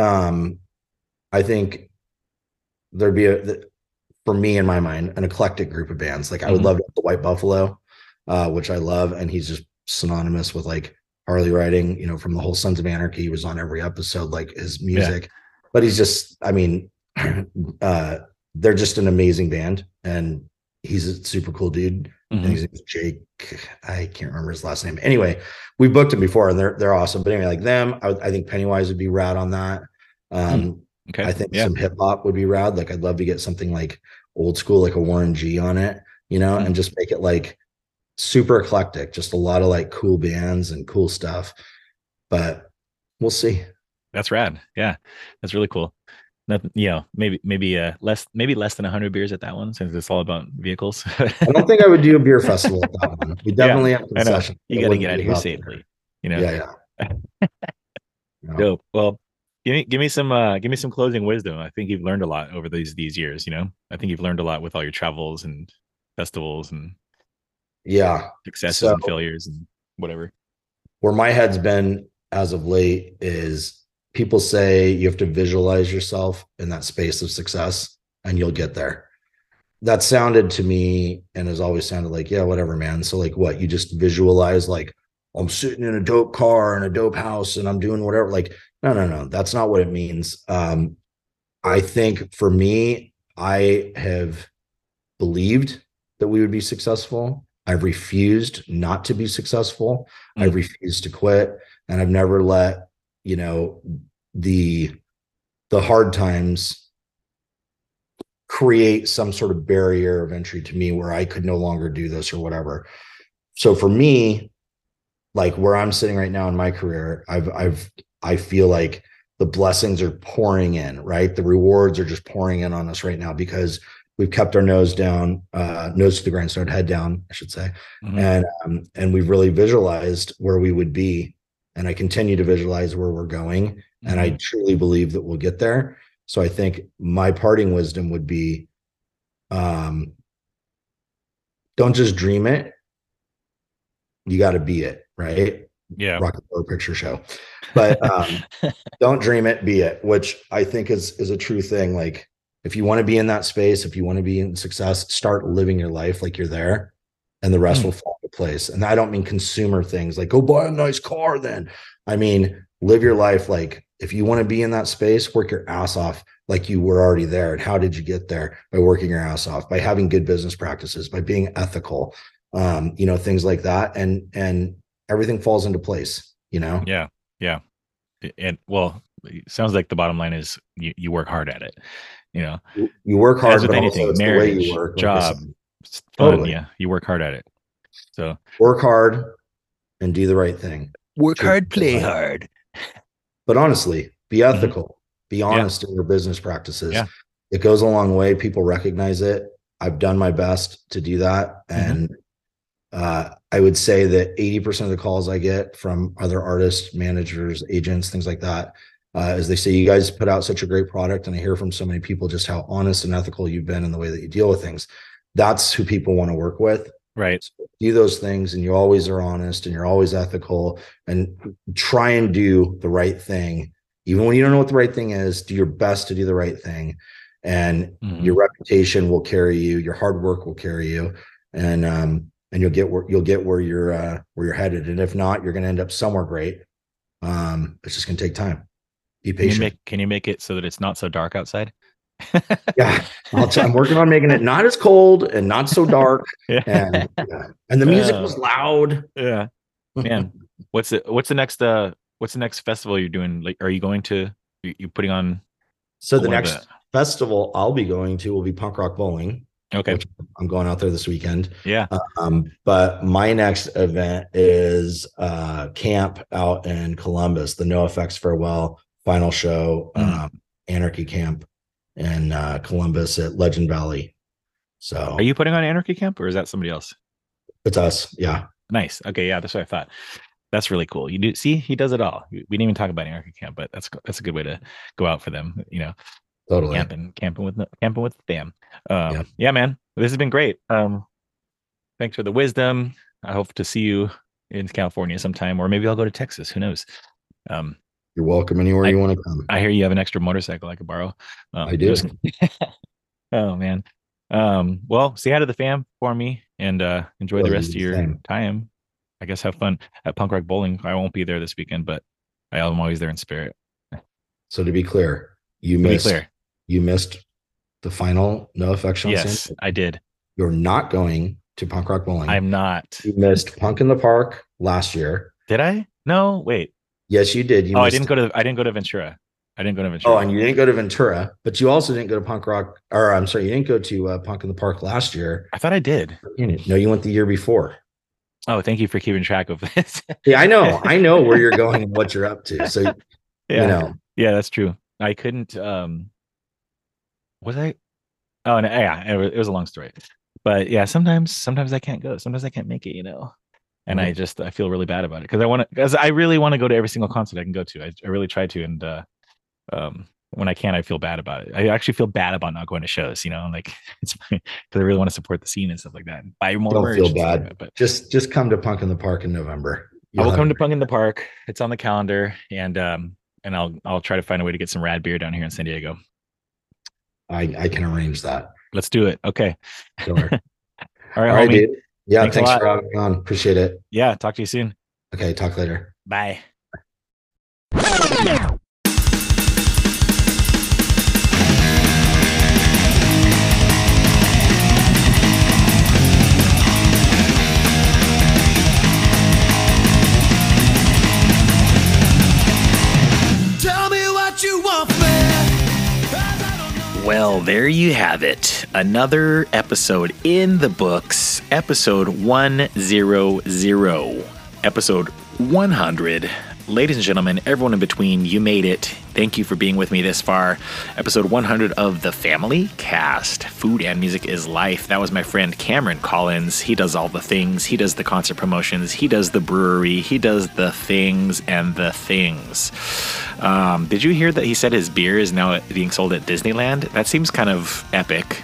I think there'd be for me in my mind an eclectic group of bands. Like I would Hmm. love to have the White Buffalo, which I love, and he's just synonymous with like Harley riding. From the whole Sons of Anarchy, he was on every episode, like his Yeah. music. But he's just, I mean, they're just an amazing band, and he's a super cool dude. And Hmm. his name's Jake. I can't remember his last name. Anyway, we booked him before, and they're awesome. But anyway, like them, I think Pennywise would be rad on that. Hmm. Um, Okay. I think Yeah. some hip hop would be rad. Like I'd love to get something like old school, like a Warren G on it, Mm. and just make it like super eclectic, just a lot of like cool bands and cool stuff. But we'll see. That's rad. Yeah. That's really cool. Nothing, maybe less than 100 beers at that one since it's all about vehicles. I don't think I would do a beer festival at that one. We Yeah, definitely have I know. concessions. You It got to wouldn't get out be of here about there. safely, you know. Yeah, yeah. Dope. Well, give me some closing wisdom. I think you've learned a lot over these years, you know. I think you've learned a lot with all your travels and festivals and Yeah. successes So and failures and whatever. where my head's been as of late is people say you have to visualize yourself in that space of success and you'll get there. That sounded to me and has always sounded like, yeah, whatever, man. So like what? You just visualize like I'm sitting in a dope car in a dope house and I'm doing whatever. Like, no, no, no. That's not what it means. I think for me, I have believed that we would be successful. I've refused not to be successful. I've Mm. refused to quit, and I've never let you know the the hard times create some sort of barrier of entry to me where I could no longer do this or whatever. So for me, like where I'm sitting right now in my career, I feel like the blessings are pouring in, right? The rewards are just pouring in on us right now because we've kept our nose down, nose to the grindstone, head down, I should say, Hmm. and we've really visualized where we would be, and I continue to visualize where we're going, and I Hmm. truly believe that we'll get there. So I think my parting wisdom would be, um, don't just dream it, you got to be it, right? Yeah. Rocket Horror Picture Show, but don't dream it, be it, which I think is a true thing. Like if you want to be in that space, if you want to be in success, start living your life like you're there, and the rest will Mm. fall into place. And I don't mean consumer things like go buy a nice car. Then I mean live your life like if you want to be in that space, work your ass off like you were already there. And how did you get there? By working your ass off, by having good business practices, by being ethical, things like that, and everything falls into place. Yeah. Yeah. And well, it sounds like the bottom line is you work hard at it, you know, You work as hard, with but also anything, it's the way you marriage, work. Like I job, said, fun. totally Yeah. You work hard at it. So work hard and do the right thing. work Truly, hard, play hard. but honestly, be Hmm. ethical, be Yeah. honest in your business practices. Yeah. It goes a long way. People recognize it. I've done my best to do that. Hmm. And I would say that 80% of the calls I get from other artists, managers, agents, things like that, is they say, you guys put out such a great product. And I hear from so many people just how honest and ethical you've been in the way that you deal with things. That's who people want to work with. Right. So do those things and you always are honest and you're always ethical and try and do the right thing. Even when you don't know what the right thing is, do your best to do the right thing. And Hmm. your reputation will carry you, your hard work will carry you. And you'll get where you're headed. And if not, you're going to end up somewhere great. It's just going to take time. Be patient. Can you make it so that it's not so dark outside? Yeah, I'm working on making it not as cold and not so dark. Yeah. And yeah. And the music Uh, was loud. yeah. Man, what's the next festival you're doing? Like, are you going to you putting on So the one of the next festival I'll be going to will be Punk Rock Bowling, okay. which I'm going out there this weekend. Yeah. But my next event is camp out in Columbus, the NoFX Farewell final show, Mm. Anarchy Camp in Columbus at Legend Valley. Are So you putting on Anarchy Camp or is that somebody else? it's us. Yeah, Nice. Okay, yeah, that's what I thought. That's really cool. You do see he does it all. We didn't even talk about Anarchy Camp, but that's a good way to go out for them, totally. camping with the fam. Yeah. Yeah, man. This has been great. Thanks for the wisdom. I hope to see you in California sometime, or maybe I'll go to Texas. Who knows? Um, You're welcome anywhere I you want to come. I hear you have an extra motorcycle I could borrow. I I'm do. just oh man. Well, say hi to the fam for me and enjoy the Really rest do of the your same. time. I guess have fun at Punk Rock Bowling. I won't be there this weekend, but I am always there in spirit. So to be clear, To be clear, you missed the final No Affection on San yes, I did. You're not going to Punk Rock Bowling. I'm not. You missed Punk in the Park last year. Did I? No, wait. Yes, you did. You Oh, missed. I didn't go to Ventura. I didn't go to Oh, Ventura. and you didn't go to Ventura, but you also didn't go to Punk Rock, or I'm sorry, you didn't go to Punk in the Park last year. I thought I did. No, you went the year before. Oh, thank you for keeping track of this. Yeah, I know where you're going and what you're up to. So, Yeah. Yeah, that's true. I couldn't was I oh no, yeah, it was a long story. But yeah, sometimes I can't go. Sometimes I can't make it. And mhm. I feel really bad about it because I really want to go to every single concert I can go to. I really try to and when I can, I feel bad about it. I actually feel bad about not going to shows, like it's because I really want to support the scene and stuff like that. Buy more Don't merch feel and stuff like bad. that. But Just come to Punk in the Park in November. I You'll will have come a to Punk in the Park. It's on the calendar, and I'll try to find a way to get some rad beer down here in San Diego. I can arrange that. Let's do it. Okay. Sure. All right, All right, homie. dude. Yeah, Thanks a thanks lot. for having me on. Appreciate it. Yeah, talk to you soon. Okay, talk later. Bye. Well, there you have it. Another episode in the books. Episode 100. Episode 100. Ladies and gentlemen, everyone in between, you made it. Thank you for being with me this far. Episode 100 of The Family Cast. Food and music is life. That was my friend Cameron Collins. He does all the things. He does the concert promotions. He does the brewery. He does the things and the things. Did you hear that he said his beer is now being sold at Disneyland? That seems kind of epic.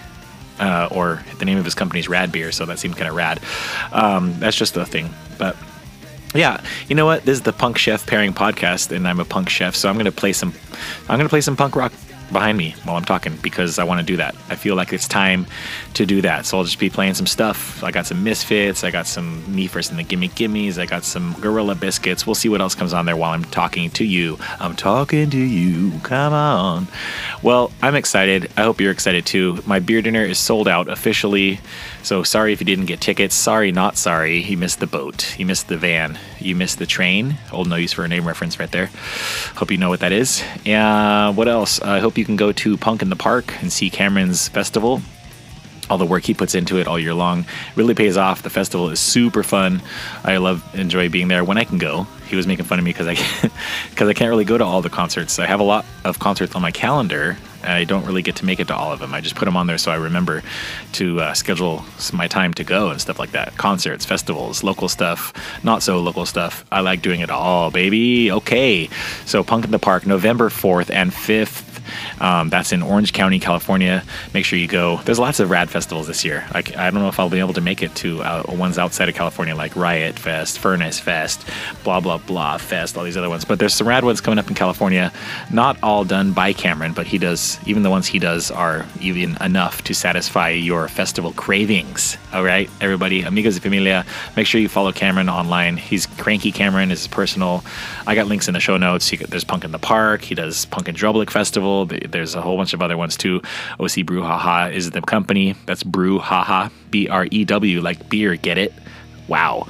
Or the name of his company is Rad Beer, so that seemed kind of rad. That's just a thing. But yeah, you know what? This is the Punk Chef Pairing Podcast, and I'm a punk chef, so I'm gonna play some punk rock behind me while I'm talking because I want to do that. I feel like it's time to do that. So I'll just be playing some stuff. I got some Misfits. I got some Me First and the Gimme Gimmes. I got some Gorilla Biscuits. We'll see what else comes on there while I'm talking to you. I'm talking to you. Come on. Well, I'm excited. I hope you're excited too. My beer dinner is sold out officially. So sorry if you didn't get tickets. Sorry, not sorry. You missed the boat. You missed the van. You missed the train. Old no use for a name reference right there. Hope you know what that is. And what else? I hope you can go to Punk in the Park and see Cameron's festival. All the work he puts into it all year long really pays off. The festival is super fun. I enjoy being there when I can go. He was making fun of me because I can't really go to all the concerts. I have a lot of concerts on my calendar, and I don't really get to make it to all of them. I just put them on there so I remember to schedule my time to go and stuff like that. Concerts, festivals, local stuff, not so local stuff. I like doing it all, baby. Okay, so Punk in the Park, November 4th and 5th. That's in Orange County, California. Make sure you go. There's lots of rad festivals this year. I don't know if I'll be able to make it to ones outside of California, like Riot Fest, Furnace Fest, blah, blah, blah Fest, all these other ones. But there's some rad ones coming up in California. Not all done by Cameron, but even the ones he does are even enough to satisfy your festival cravings. All right, everybody, amigos y familia, make sure you follow Cameron online. He's Cranky Cameron, is his personal. I got links in the show notes. There's Punk in the Park. He does Punk in Drublic Festival. There's a whole bunch of other ones too. OC Brew Haha is the company. That's Brew Haha, BREW, like beer. Get it? Wow.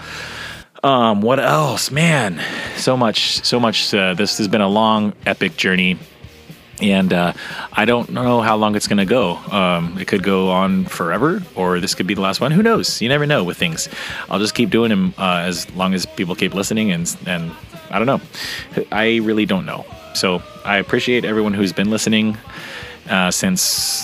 What else, man? So much. This has been a long, epic journey, and I don't know how long it's gonna go. It could go on forever, or this could be the last one. Who knows? You never know with things. I'll just keep doing them as long as people keep listening, and I don't know. I really don't know. So I appreciate everyone who's been listening since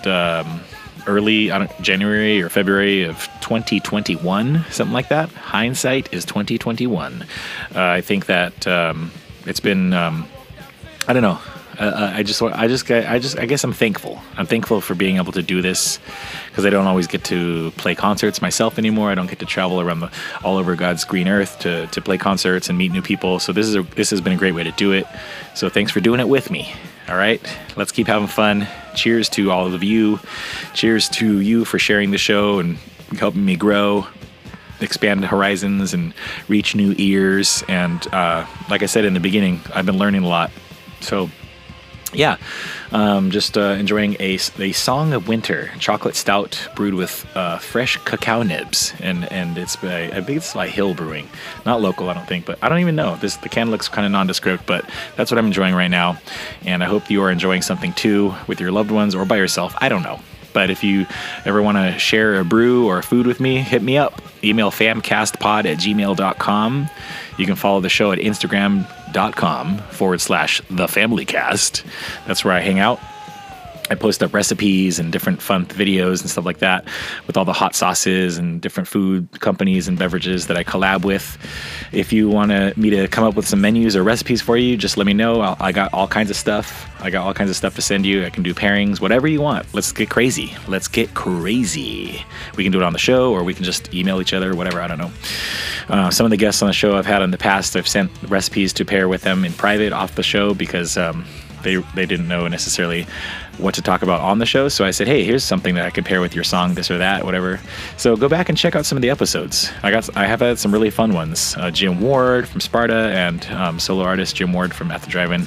early January or February of 2021, something like that. Hindsight is 2021. I think that it's been I don't know. I guess I'm thankful. I'm thankful for being able to do this because I don't always get to play concerts myself anymore. I don't get to travel around all over God's green earth to play concerts and meet new people. So this has been a great way to do it. So thanks for doing it with me. All right, let's keep having fun. Cheers to all of you. Cheers to you for sharing the show and helping me grow, expand horizons, and reach new ears. And like I said in the beginning, I've been learning a lot. So yeah, just enjoying a Song of Winter chocolate stout brewed with fresh cacao nibs, and it's I think it's by Hill Brewing, not local, I don't think, but I don't even know. The can looks kind of nondescript, but that's what I'm enjoying right now, and I hope you are enjoying something too with your loved ones or by yourself. I don't know. But if you ever want to share a brew or a food with me, hit me up. Email famcastpod@gmail.com. You can follow the show at Instagram.com/thefamilycast. That's where I hang out. I post up recipes and different fun videos and stuff like that with all the hot sauces and different food companies and beverages that I collab with. If you want me to come up with some menus or recipes for you, just let me know. I got all kinds of stuff. I got all kinds of stuff to send you. I can do pairings, whatever you want. Let's get crazy. Let's get crazy. We can do it on the show, or we can just email each other, whatever. I don't know. Some of the guests on the show I've had in the past, I've sent recipes to pair with them in private off the show because they didn't know necessarily what to talk about on the show. So I said, hey, here's something that I could pair with your song, this or that, whatever. So go back and check out some of the episodes. I have had some really fun ones. Jim Ward from Sparta and solo artist Jim Ward from At the Drive-In.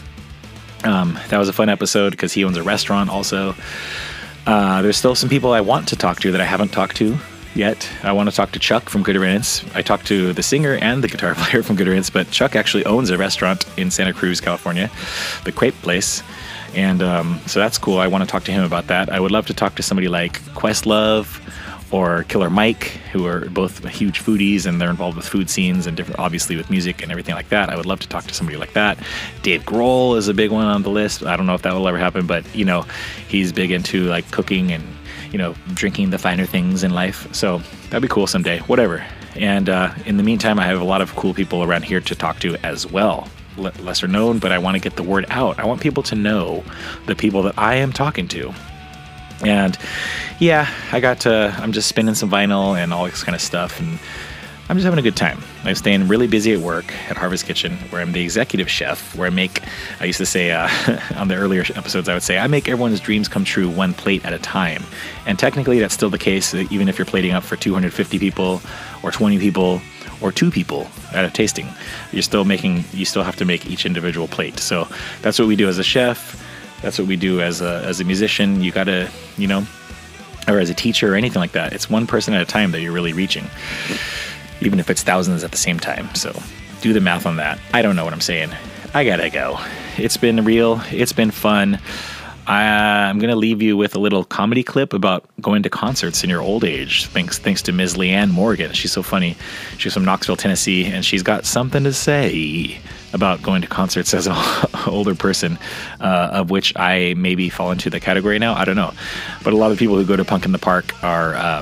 That was a fun episode because he owns a restaurant also. There's still some people I want to talk to that I haven't talked to yet. I want to talk to Chuck from Good Riddance. I talked to the singer and the guitar player from Good Riddance, but Chuck actually owns a restaurant in Santa Cruz, California, the Crepe Place. And so that's cool. I want to talk to him about that. I would love to talk to somebody like Questlove or Killer Mike, who are both huge foodies and they're involved with food scenes and different, obviously with music and everything like that. I would love to talk to somebody like that. Dave Grohl is a big one on the list. I don't know if that will ever happen, but he's big into like cooking and drinking the finer things in life. So that'd be cool someday, whatever. And in the meantime, I have a lot of cool people around here to talk to as well. Lesser known, but I want to get the word out. I want people to know the people that I am talking to. And yeah, I'm just spinning some vinyl and all this kind of stuff, and I'm just having a good time. I'm staying really busy at work at Harvest Kitchen, where I'm the executive chef, where I used to say on the earlier episodes, I would say, I make everyone's dreams come true one plate at a time. And technically that's still the case, even if you're plating up for 250 people or 20 people or 2 people at a tasting. You still have to make each individual plate. So that's what we do as a chef. That's what we do as a musician. You gotta, or as a teacher or anything like that. It's one person at a time that you're really reaching, even if it's thousands at the same time. So do the math on that. I don't know what I'm saying. I gotta go. It's been real. It's been fun. I'm going to leave you with a little comedy clip about going to concerts in your old age. Thanks to Ms. Leanne Morgan. She's so funny. She's from Knoxville, Tennessee, and she's got something to say about going to concerts as an older person, of which I maybe fall into the category now. I don't know. But a lot of people who go to Punk in the Park are,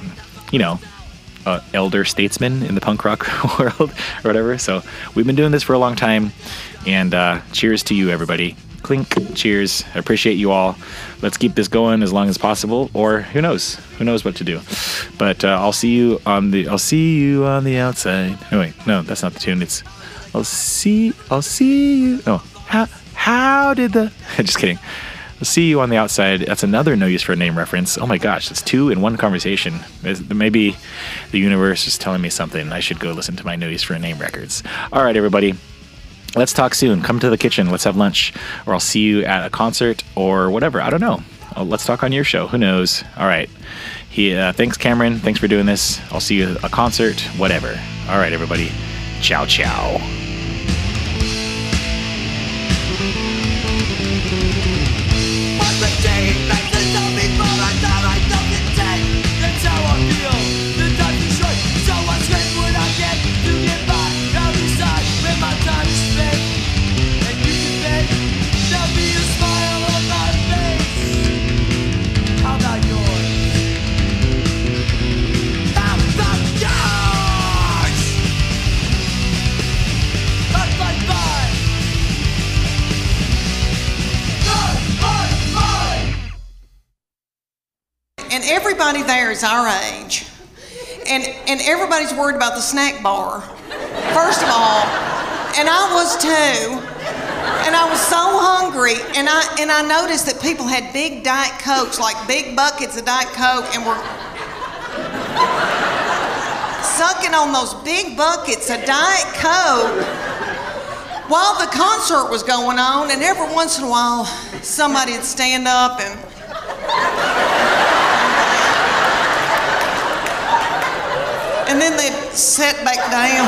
elder statesmen in the punk rock world or whatever. So we've been doing this for a long time. And cheers to you, everybody. Clink, cheers. I appreciate you all. Let's keep this going as long as possible, or who knows what to do. But I'll see you on the outside. Oh wait, no, that's not the tune. It's I'll see you. Oh, how did the? Just kidding. I'll see you on the outside. That's another No Use for a Name reference. Oh my gosh, that's 2 in one conversation. Maybe the universe is telling me something. I should go listen to my No Use for a Name records. All right, everybody. Let's talk soon. Come to the kitchen. Let's have lunch. Or I'll see you at a concert or whatever. I don't know. Let's talk on your show. Who knows? All right. Thanks, Cameron. Thanks for doing this. I'll see you at a concert, whatever. All right, everybody. Ciao, ciao. And everybody there is our age. And everybody's worried about the snack bar, first of all. And I was too. And I was so hungry. And I noticed that people had big Diet Cokes, like big buckets of Diet Coke, and were sucking on those big buckets of Diet Coke while the concert was going on. And every once in a while, somebody would stand up and then they'd sit back down.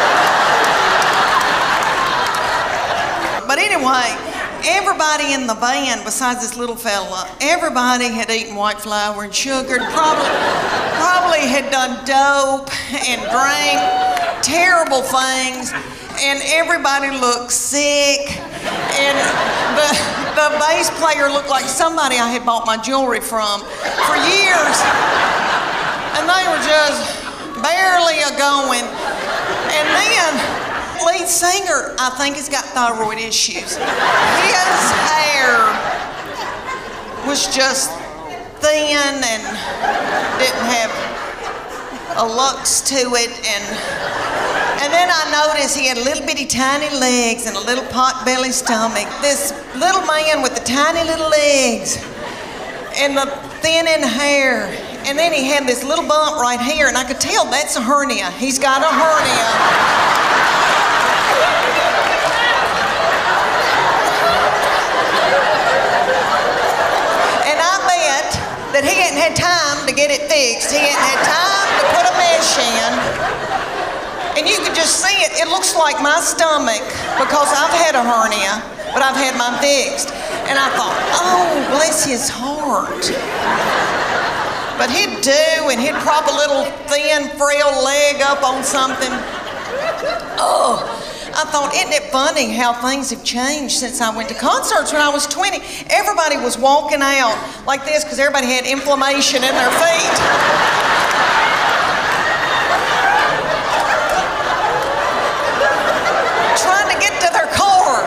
But anyway, everybody in the band, besides this little fella, everybody had eaten white flour and sugar, probably had done dope and drank terrible things, and everybody looked sick, And the bass player looked like somebody I had bought my jewelry from for years. And they were just barely a-going. And then, lead singer, I think has got thyroid issues. His hair was just thin and didn't have a lux to it. And then I noticed he had little bitty tiny legs and a little pot-belly stomach. This little man with the tiny little legs and the thinning hair. And then he had this little bump right here, and I could tell that's a hernia. He's got a hernia. That he hadn't had time to get it fixed. He hadn't had time to put a mesh in. And you could just see it. It looks like my stomach because I've had a hernia, but I've had mine fixed. And I thought, oh, bless his heart. But he'd do, and he'd prop a little thin, frail leg up on something. Oh. I thought, isn't it funny how things have changed since I went to concerts when I was 20? Everybody was walking out like this because everybody had inflammation in their feet. Trying to get to their car.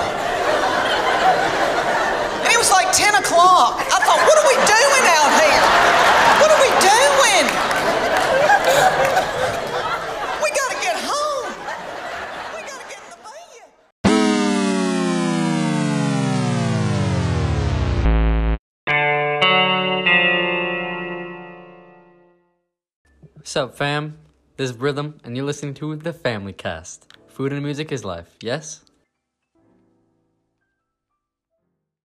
And it was like 10 o'clock. I thought, what are we doing out here? What are we doing? We gotta get home. We gotta get in the bed. What's up, fam? This is Rhythm, and you're listening to The Family Cast. Food and music is life, yes?